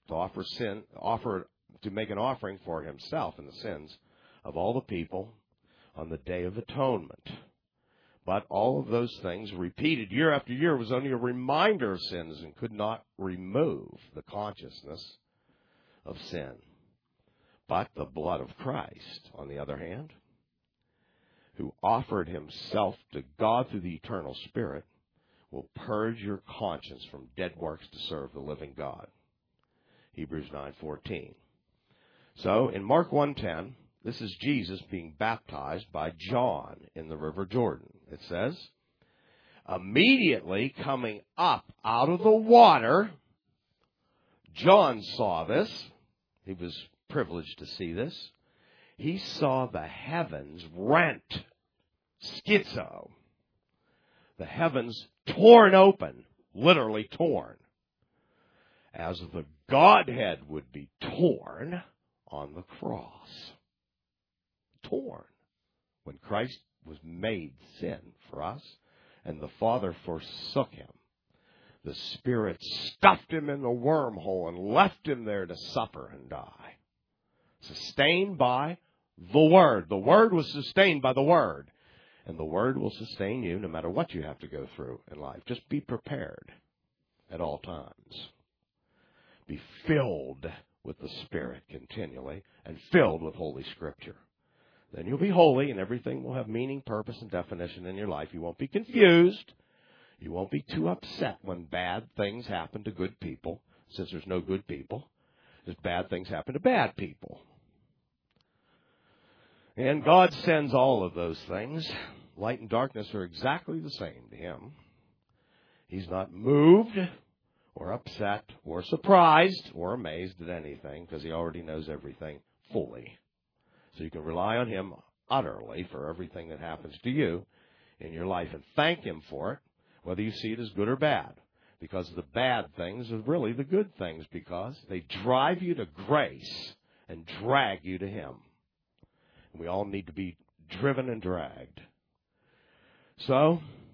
Speaker 2: to make an offering for himself and the sins of all the people on the Day of Atonement. But all of those things repeated year after year was only a reminder of sins and could not remove the consciousness of sin. But the blood of Christ, on the other hand, who offered Himself to God through the eternal Spirit, will purge your conscience from dead works to serve the living God. Hebrews 9:14. So, in Mark 1:10, this is Jesus being baptized by John in the River Jordan. It says, immediately coming up out of the water, John saw this. He was privileged to see this. He saw the heavens rent, schizo. The heavens torn open, literally torn, as the Godhead would be torn on the cross. Torn. When Christ was made sin for us, and the Father forsook Him, the Spirit stuffed Him in the wormhole and left Him there to suffer and die. Sustained by the Word. The Word was sustained by the Word. And the Word will sustain you no matter what you have to go through in life. Just be prepared at all times. Be filled with the Spirit continually and filled with Holy Scripture. Then you'll be holy and everything will have meaning, purpose, and definition in your life. You won't be confused. You won't be too upset when bad things happen to good people, since there's no good people. Just bad things happen to bad people. And God sends all of those things. Light and darkness are exactly the same to Him. He's not moved or upset or surprised or amazed at anything because He already knows everything fully. So you can rely on Him utterly for everything that happens to you in your life and thank Him for it, whether you see it as good or bad. Because the bad things are really the good things because they drive you to grace and drag you to Him. We all need to be driven and dragged. So,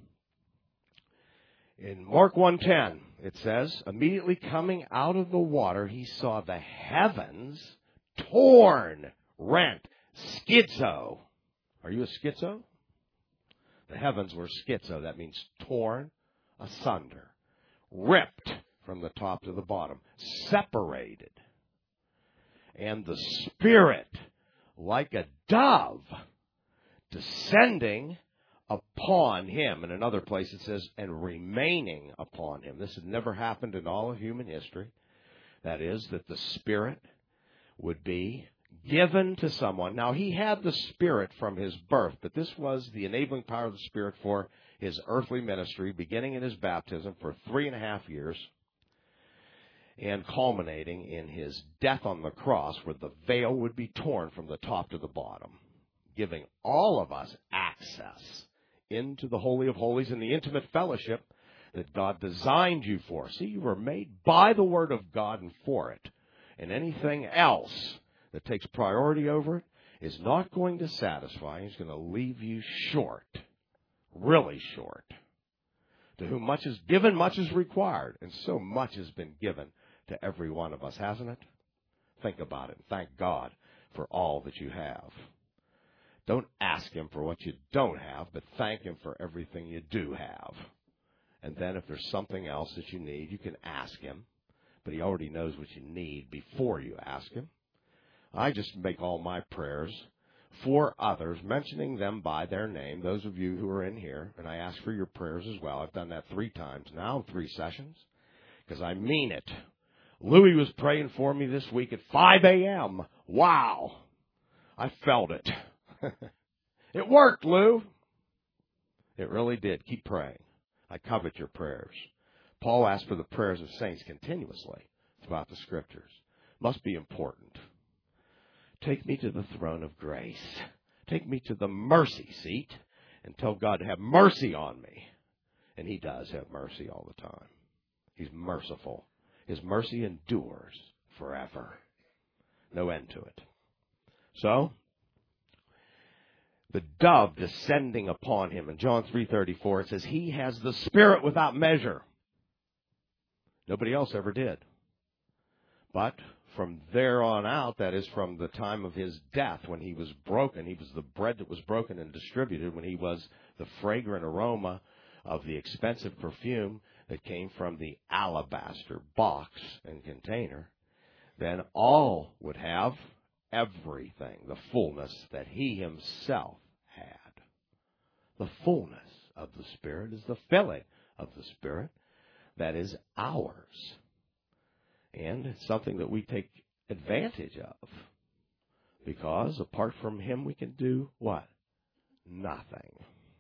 Speaker 2: in Mark 1:10, it says, immediately coming out of the water, He saw the heavens torn, rent, schizo. Are you a schizo? The heavens were schizo. That means torn asunder, ripped from the top to the bottom, separated. And the Spirit, like a dove, descending upon Him. In another place it says, and remaining upon Him. This had never happened in all of human history. That is, that the Spirit would be given to someone. Now, He had the Spirit from His birth, but this was the enabling power of the Spirit for His earthly ministry, beginning in His baptism for 3.5 years, and culminating in His death on the cross, where the veil would be torn from the top to the bottom, giving all of us access into the Holy of Holies and the intimate fellowship that God designed you for. See, you were made by the Word of God and for it. And anything else that takes priority over it is not going to satisfy. It's going to leave you short, really short. To whom much is given, much is required. And so much has been given to every one of us, hasn't it? Think about it. Thank God for all that you have. Don't ask Him for what you don't have, but thank Him for everything you do have. And then if there's something else that you need, you can ask Him. But He already knows what you need before you ask Him. I just make all my prayers for others, mentioning them by their name, those of you who are in here, and I ask for your prayers as well. I've done that 3 times now, 3 sessions, because I mean it. Louis was praying for me this week at 5 a.m. Wow. I felt it. It worked, Lou. It really did. Keep praying. I covet your prayers. Paul asked for the prayers of saints continuously throughout the Scriptures. Must be important. Take me to the throne of grace. Take me to the mercy seat and tell God to have mercy on me. And He does have mercy all the time. He's merciful. His mercy endures forever. No end to it. So, the dove descending upon Him. In John 3:34, it says, He has the Spirit without measure. Nobody else ever did. But from there on out, that is from the time of His death, when He was broken, He was the bread that was broken and distributed, when He was the fragrant aroma of the expensive perfume that came from the alabaster box and container, then all would have everything, the fullness that He Himself had. The fullness of the Spirit is the filling of the Spirit that is ours. And it's something that we take advantage of. Because apart from Him, we can do what? Nothing.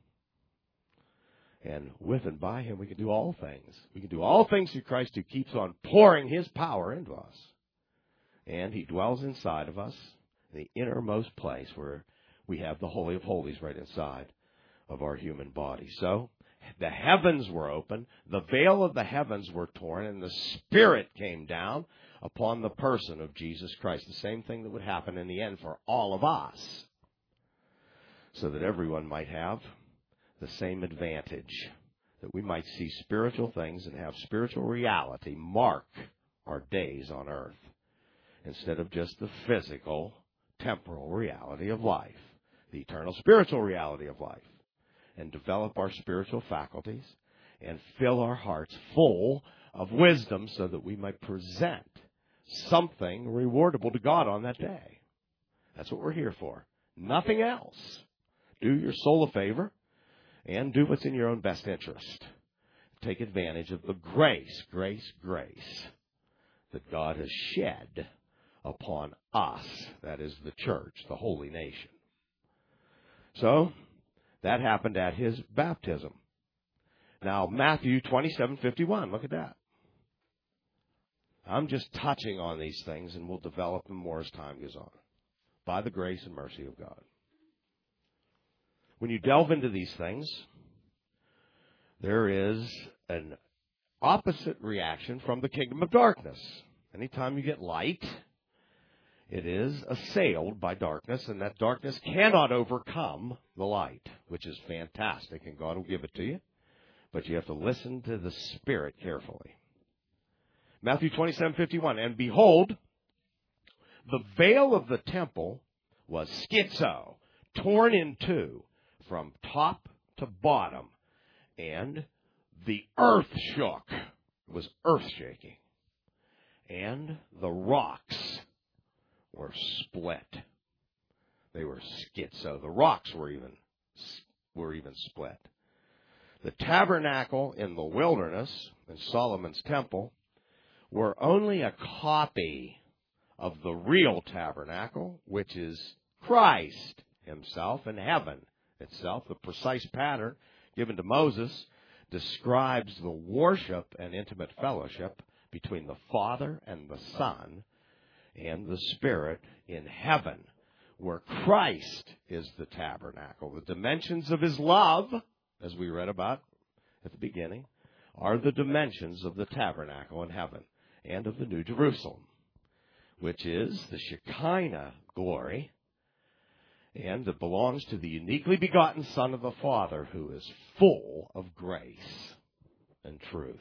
Speaker 2: And with and by Him, we can do all things. We can do all things through Christ who keeps on pouring His power into us. And He dwells inside of us, in the innermost place where we have the Holy of Holies right inside of our human body. So, the heavens were open, the veil of the heavens were torn, and the Spirit came down upon the person of Jesus Christ. The same thing that would happen in the end for all of us, so that everyone might have the same advantage, that we might see spiritual things and have spiritual reality mark our days on earth, instead of just the physical, temporal reality of life, the eternal spiritual reality of life. and develop our spiritual faculties and fill our hearts full of wisdom so that we might present something rewardable to God on that day. That's what we're here for. Nothing else. Do your soul a favor and do what's in your own best interest. Take advantage of the grace that God has shed upon us, that is the church, the holy nation. So, that happened at his baptism. Now, Matthew 27:51, look at that. I'm just touching on these things, and we'll develop them more as time goes on, by the grace and mercy of God. When you delve into these things, there is an opposite reaction from the kingdom of darkness. Anytime you get light, it is assailed by darkness, and that darkness cannot overcome the light, which is fantastic, and God will give it to you. But you have to listen to the Spirit carefully. Matthew 27:51, and behold, the veil of the temple was schizo, torn in two, from top to bottom, and the earth shook. It was earth-shaking. And the rocks were split. They were schizo. The rocks were even split. The tabernacle in the wilderness and Solomon's temple were only a copy of the real tabernacle, which is Christ himself and heaven itself. The precise pattern given to Moses describes the worship and intimate fellowship between the Father and the Son and the Spirit in heaven, where Christ is the tabernacle. The dimensions of his love, as we read about at the beginning, are the dimensions of the tabernacle in heaven and of the New Jerusalem, which is the Shekinah glory, and it belongs to the uniquely begotten Son of the Father, who is full of grace and truth.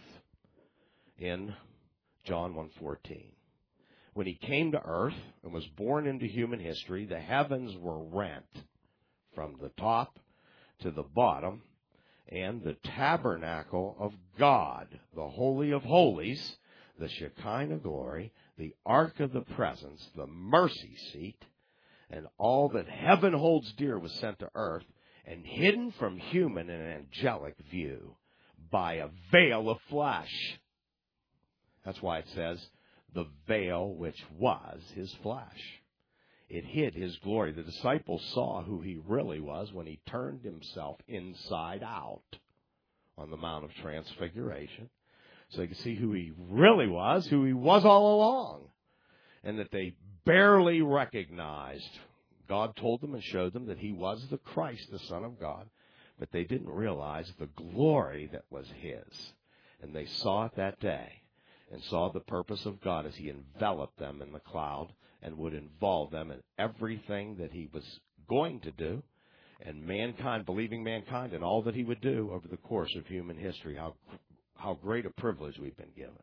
Speaker 2: In John 1:14. When he came to earth and was born into human history, the heavens were rent from the top to the bottom, and the tabernacle of God, the Holy of Holies, the Shekinah glory, the Ark of the Presence, the mercy seat, and all that heaven holds dear was sent to earth and hidden from human and angelic view by a veil of flesh. That's why it says, the veil which was his flesh. It hid his glory. The disciples saw who he really was when he turned himself inside out on the Mount of Transfiguration. So they could see who he really was, who he was all along, and that they barely recognized. God told them and showed them that he was the Christ, the Son of God, but they didn't realize the glory that was his. And they saw it that day and saw the purpose of God as he enveloped them in the cloud and would involve them in everything that he was going to do, and mankind, believing mankind, and all that he would do over the course of human history. How great a privilege we've been given.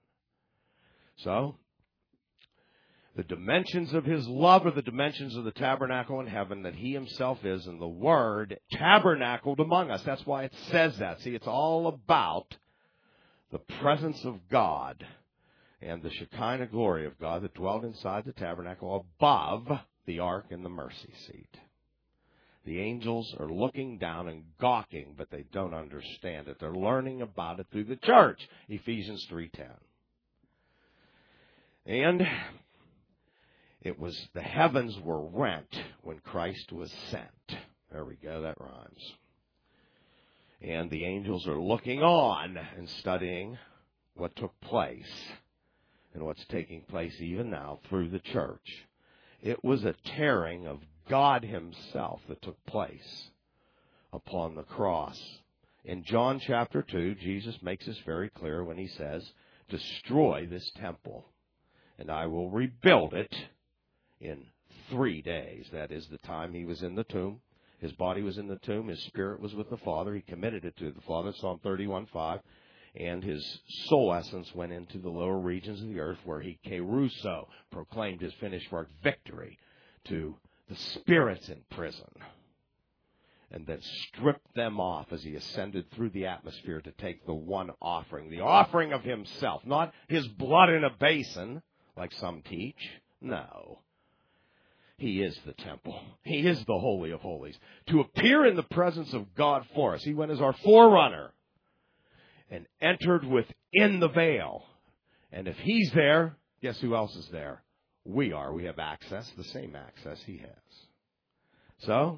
Speaker 2: So, the dimensions of his love are the dimensions of the tabernacle in heaven that he himself is, and the Word tabernacled among us. That's why it says that. See, it's all about the presence of God and the Shekinah glory of God that dwelt inside the tabernacle above the ark and the mercy seat. The angels are looking down and gawking, but they don't understand it. They're learning about it through the church, Ephesians 3:10. And it was the heavens were rent when Christ was sent. There we go, that rhymes. And the angels are looking on and studying what took place and what's taking place even now through the church. It was a tearing of God himself that took place upon the cross. In John chapter 2, Jesus makes this very clear when he says, destroy this temple, and I will rebuild it in 3 days. That is the time he was in the tomb. His body was in the tomb. His spirit was with the Father. He committed it to the Father, Psalm 31:5. And his soul essence went into the lower regions of the earth where he, Keruso, proclaimed his finished work, victory to the spirits in prison. and then stripped them off as he ascended through the atmosphere to take the one offering, the offering of himself, not his blood in a basin, like some teach. No. He is the temple. He is the Holy of Holies. To appear in the presence of God for us, he went as our forerunner and entered within the veil. And if he's there, guess who else is there? We are. We have access, the same access he has. So,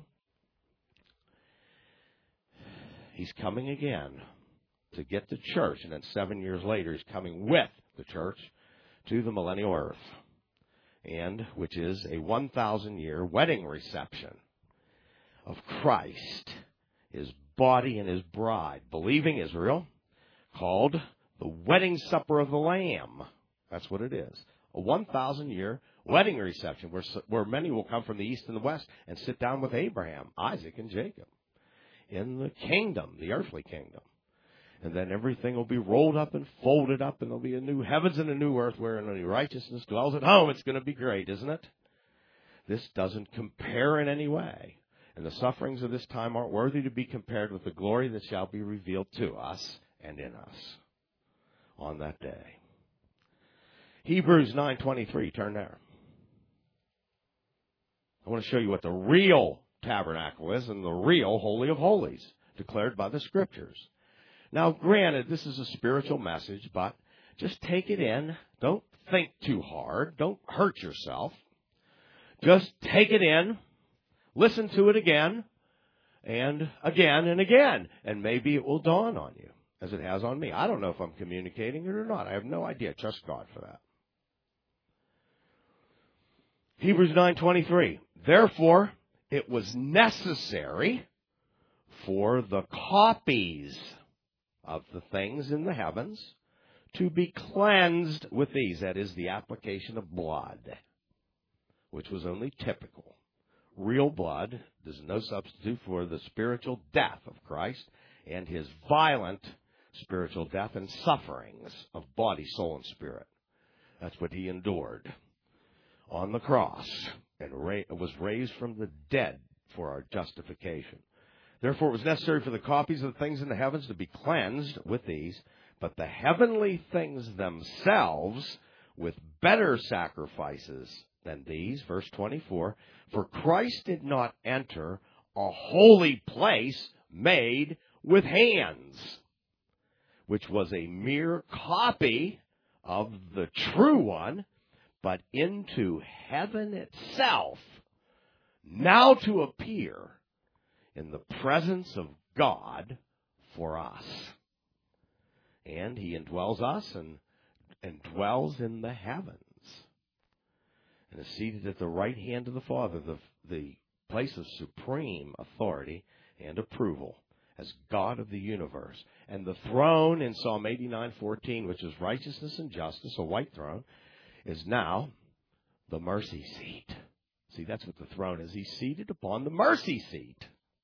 Speaker 2: he's coming again to get the church, and then 7 years later, he's coming with the church to the millennial earth, and which is a 1,000-year wedding reception of Christ, his body and his bride, believing Israel, called the wedding supper of the Lamb. That's what it is. A 1,000-year wedding reception where many will come from the east and the west and sit down with Abraham, Isaac, and Jacob in the kingdom, the earthly kingdom. And then everything will be rolled up and folded up, and there'll be a new heavens and a new earth wherein only righteousness dwells at home. It's going to be great, isn't it? This doesn't compare in any way. And the sufferings of this time aren't worthy to be compared with the glory that shall be revealed to us and in us on that day. Hebrews 9:23, turn there. I want to show you what the real tabernacle is and the real Holy of Holies declared by the Scriptures. Now, granted, this is a spiritual message, but just take it in. Don't think too hard. Don't hurt yourself. Just take it in. Listen to it again and again and again, and maybe it will dawn on you, as it has on me. I don't know if I'm communicating it or not. I have no idea. Trust God for that. Hebrews 9:23. Therefore, it was necessary for the copies of the things in the heavens to be cleansed with these. That is, the application of blood, which was only typical. Real blood is no substitute for the spiritual death of Christ and his violent spiritual death and sufferings of body, soul, and spirit. That's what he endured on the cross and was raised from the dead for our justification. Therefore, it was necessary for the copies of the things in the heavens to be cleansed with these, but the heavenly things themselves with better sacrifices than these. Verse 24, for Christ did not enter a holy place made with hands, which was a mere copy of the true one, but into heaven itself, now to appear in the presence of God for us. And he indwells us and dwells in the heavens, and is seated at the right hand of the Father, the place of supreme authority and approval as God of the universe. And the throne in Psalm 89:14, which is righteousness and justice, a white throne, is now the mercy seat. See, that's what the throne is. He's seated upon the mercy seat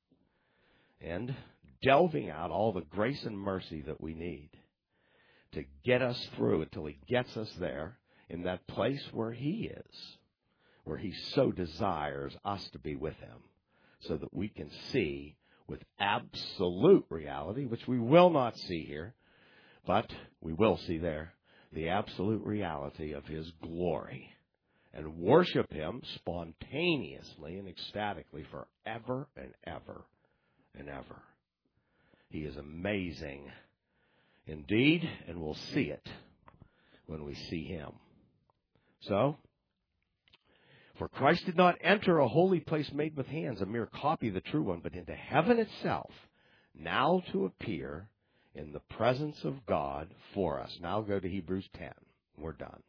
Speaker 2: and delving out all the grace and mercy that we need to get us through until he gets us there in that place where he is, where he so desires us to be with him, so that we can see with absolute reality, which we will not see here, but we will see there, the absolute reality of his glory, and worship him spontaneously and ecstatically forever and ever and ever. He is amazing indeed, and we'll see it when we see him. So, for Christ did not enter a holy place made with hands, a mere copy of the true one, but into heaven itself, now to appear in the presence of God for us. Now go to Hebrews 10. We're done.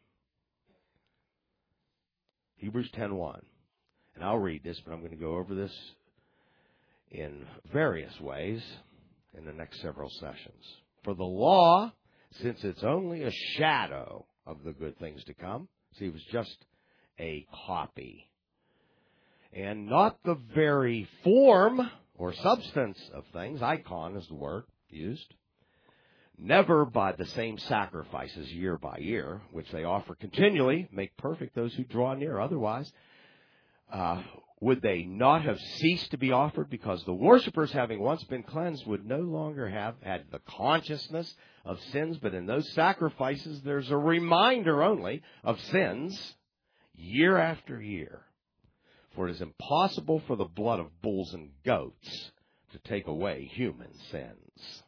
Speaker 2: Hebrews 10:1. And I'll read this, but I'm going to go over this in various ways in the next several sessions. For the law, since it's only a shadow of the good things to come, see, it was just a copy, and not the very form or substance of things, icon is the word used, never by the same sacrifices year by year, which they offer continually, make perfect those who draw near. Otherwise, would they not have ceased to be offered? Because the worshippers, having once been cleansed, would no longer have had the consciousness of sins. But in those sacrifices, there's a reminder only of sins year after year. For it is impossible for the blood of bulls and goats to take away human sins.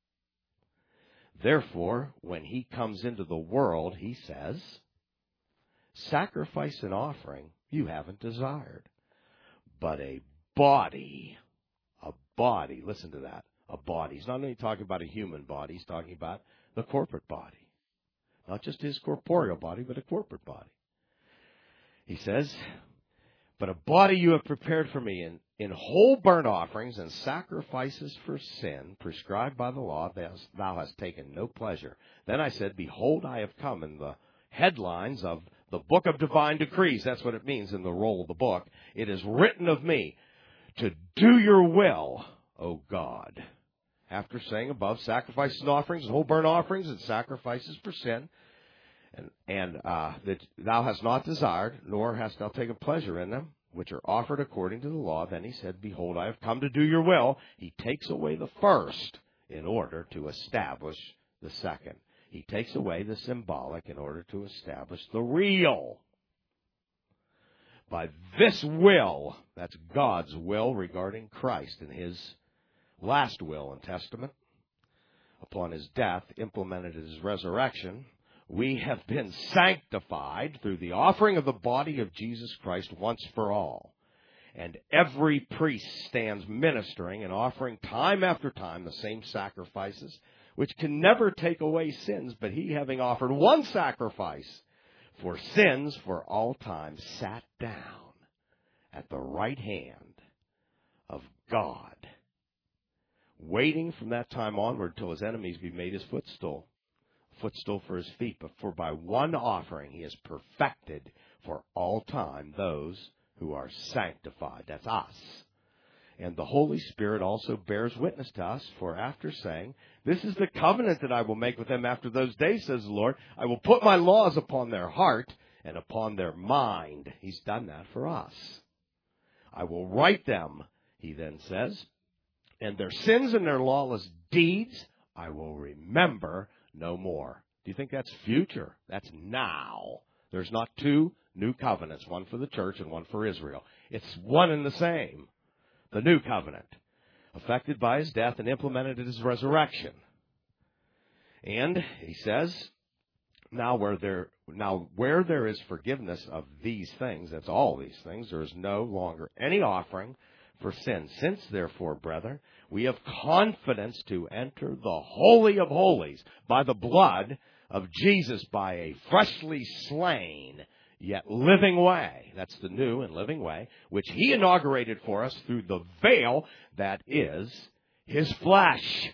Speaker 2: Therefore, when he comes into the world, he says, sacrifice and offering you haven't desired, but a body, listen to that, a body. He's not only talking about a human body, he's talking about the corporate body. Not just his corporeal body, but a corporate body. He says, but a body you have prepared for me in whole burnt offerings and sacrifices for sin, prescribed by the law, thou hast taken no pleasure. Then I said, behold, I have come. In the headlines of the book of divine decrees, that's what it means in the roll of the book, it is written of me to do your will, O God. After saying above, sacrifices and offerings, and whole burnt offerings and sacrifices for sin, and that thou hast not desired, nor hast thou taken pleasure in them, which are offered according to the law. Then he said, behold, I have come to do your will. He takes away the first in order to establish the second. He takes away the symbolic in order to establish the real. By this will, that's God's will regarding Christ in his last will and testament, upon his death, implemented at his resurrection, we have been sanctified through the offering of the body of Jesus Christ once for all. And every priest stands ministering and offering time after time the same sacrifices, which can never take away sins, but he, having offered one sacrifice for sins for all time, sat down at the right hand of God, waiting from that time onward till his enemies be made his footstool for his feet. But for by one offering he has perfected for all time those who are sanctified. That's us. And the Holy Spirit also bears witness to us, for after saying, this is the covenant that I will make with them after those days, says the Lord. I will put my laws upon their heart and upon their mind. He's done that for us. I will write them, he then says, and their sins and their lawless deeds I will remember no more. Do you think that's future? That's now. There's not two new covenants, one for the church and one for Israel. It's one and the same. The new covenant, affected by his death and implemented at his resurrection. And he says, now where there is forgiveness of these things, that's all these things, there is no longer any offering for sin. Since, therefore, brethren, we have confidence to enter the Holy of Holies by the blood of Jesus, by a freshly slain yet living way. That's the new and living way, which he inaugurated for us through the veil that is his flesh.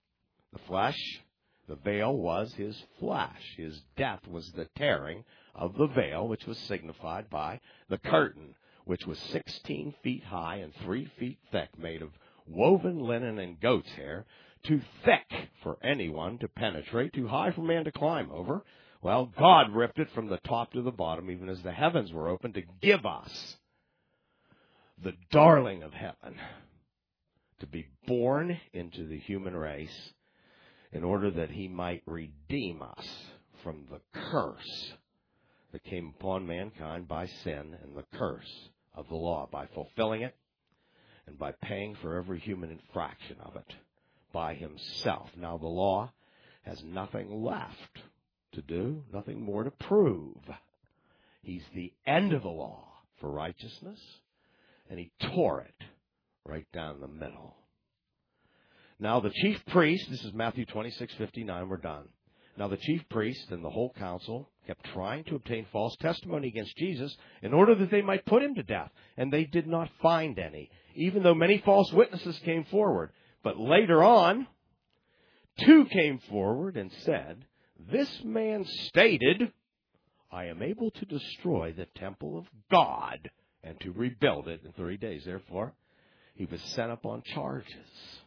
Speaker 2: The veil was his flesh. His death was the tearing of the veil, which was signified by the curtain, which was 16 feet high and 3 feet thick, made of woven linen and goat's hair, too thick for anyone to penetrate, too high for man to climb over. Well, God ripped it from the top to the bottom, even as the heavens were open, to give us the darling of heaven to be born into the human race in order that he might redeem us from the curse that came upon mankind by sin and the curse of the law, by fulfilling it and by paying for every human infraction of it by himself. Now the law has nothing left to do, nothing more to prove. He's the end of the law for righteousness, and he tore it right down the middle. Now the chief priest, this is Matthew 26:59, we're done. Now the chief priest and the whole council kept trying to obtain false testimony against Jesus in order that they might put him to death, and they did not find any, even though many false witnesses came forward. But later on, 2 came forward and said, this man stated, I am able to destroy the temple of God and to rebuild it in 3 days. Therefore, he was sent up on charges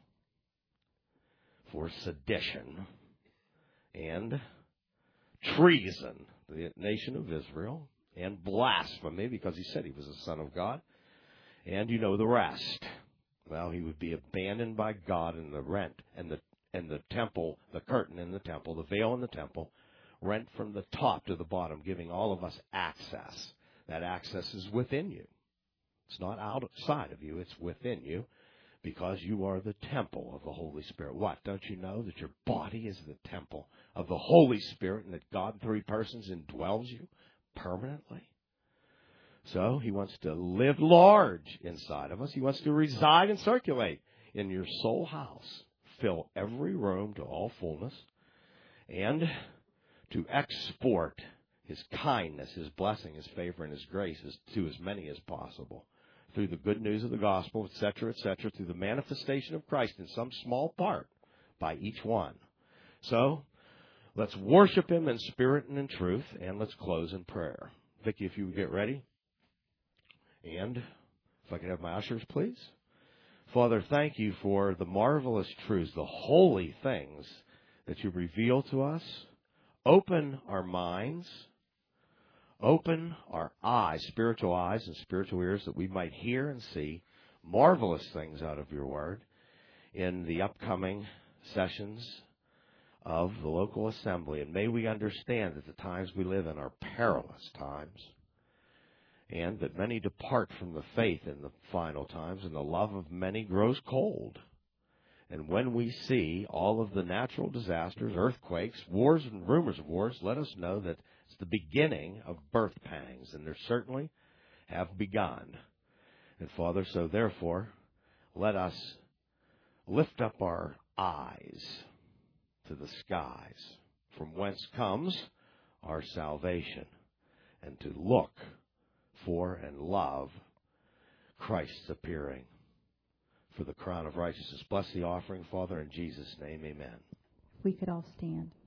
Speaker 2: for sedition and treason. The nation of Israel and blasphemy, because he said he was the Son of God. And you know the rest. Well, he would be abandoned by God, and the rent and the temple, the curtain in the temple, the veil in the temple, rent from the top to the bottom, giving all of us access. That access is within you. It's not outside of you, it's within you, because you are the temple of the Holy Spirit. What? Don't you know that your body is the temple of the Holy Spirit, and that God, 3 persons, indwells you permanently? So he wants to live large inside of us. He wants to reside and circulate in your soul house, fill every room to all fullness, and to export his kindness, his blessing, his favor, and his grace to as many as possible through the good news of the gospel, etc., through the manifestation of Christ in some small part by each one. So let's worship him in spirit and in truth, and let's close in prayer. Vicki, if you would get ready. And if I could have my ushers, please. Father, thank you for the marvelous truths, the holy things that you reveal to us. Open our minds. Open our eyes, spiritual eyes and spiritual ears, that we might hear and see marvelous things out of your word in the upcoming sessions of the local assembly. And may we understand that the times we live in are perilous times, and that many depart from the faith in the final times, and the love of many grows cold. And when we see all of the natural disasters, earthquakes, wars, and rumors of wars, let us know that it's the beginning of birth pangs, and there certainly have begun. And Father, so therefore, let us lift up our eyes to the skies, from whence comes our salvation, and to look for and love Christ's appearing for the crown of righteousness. Bless the offering, Father, in Jesus' name, amen.
Speaker 1: We could all stand.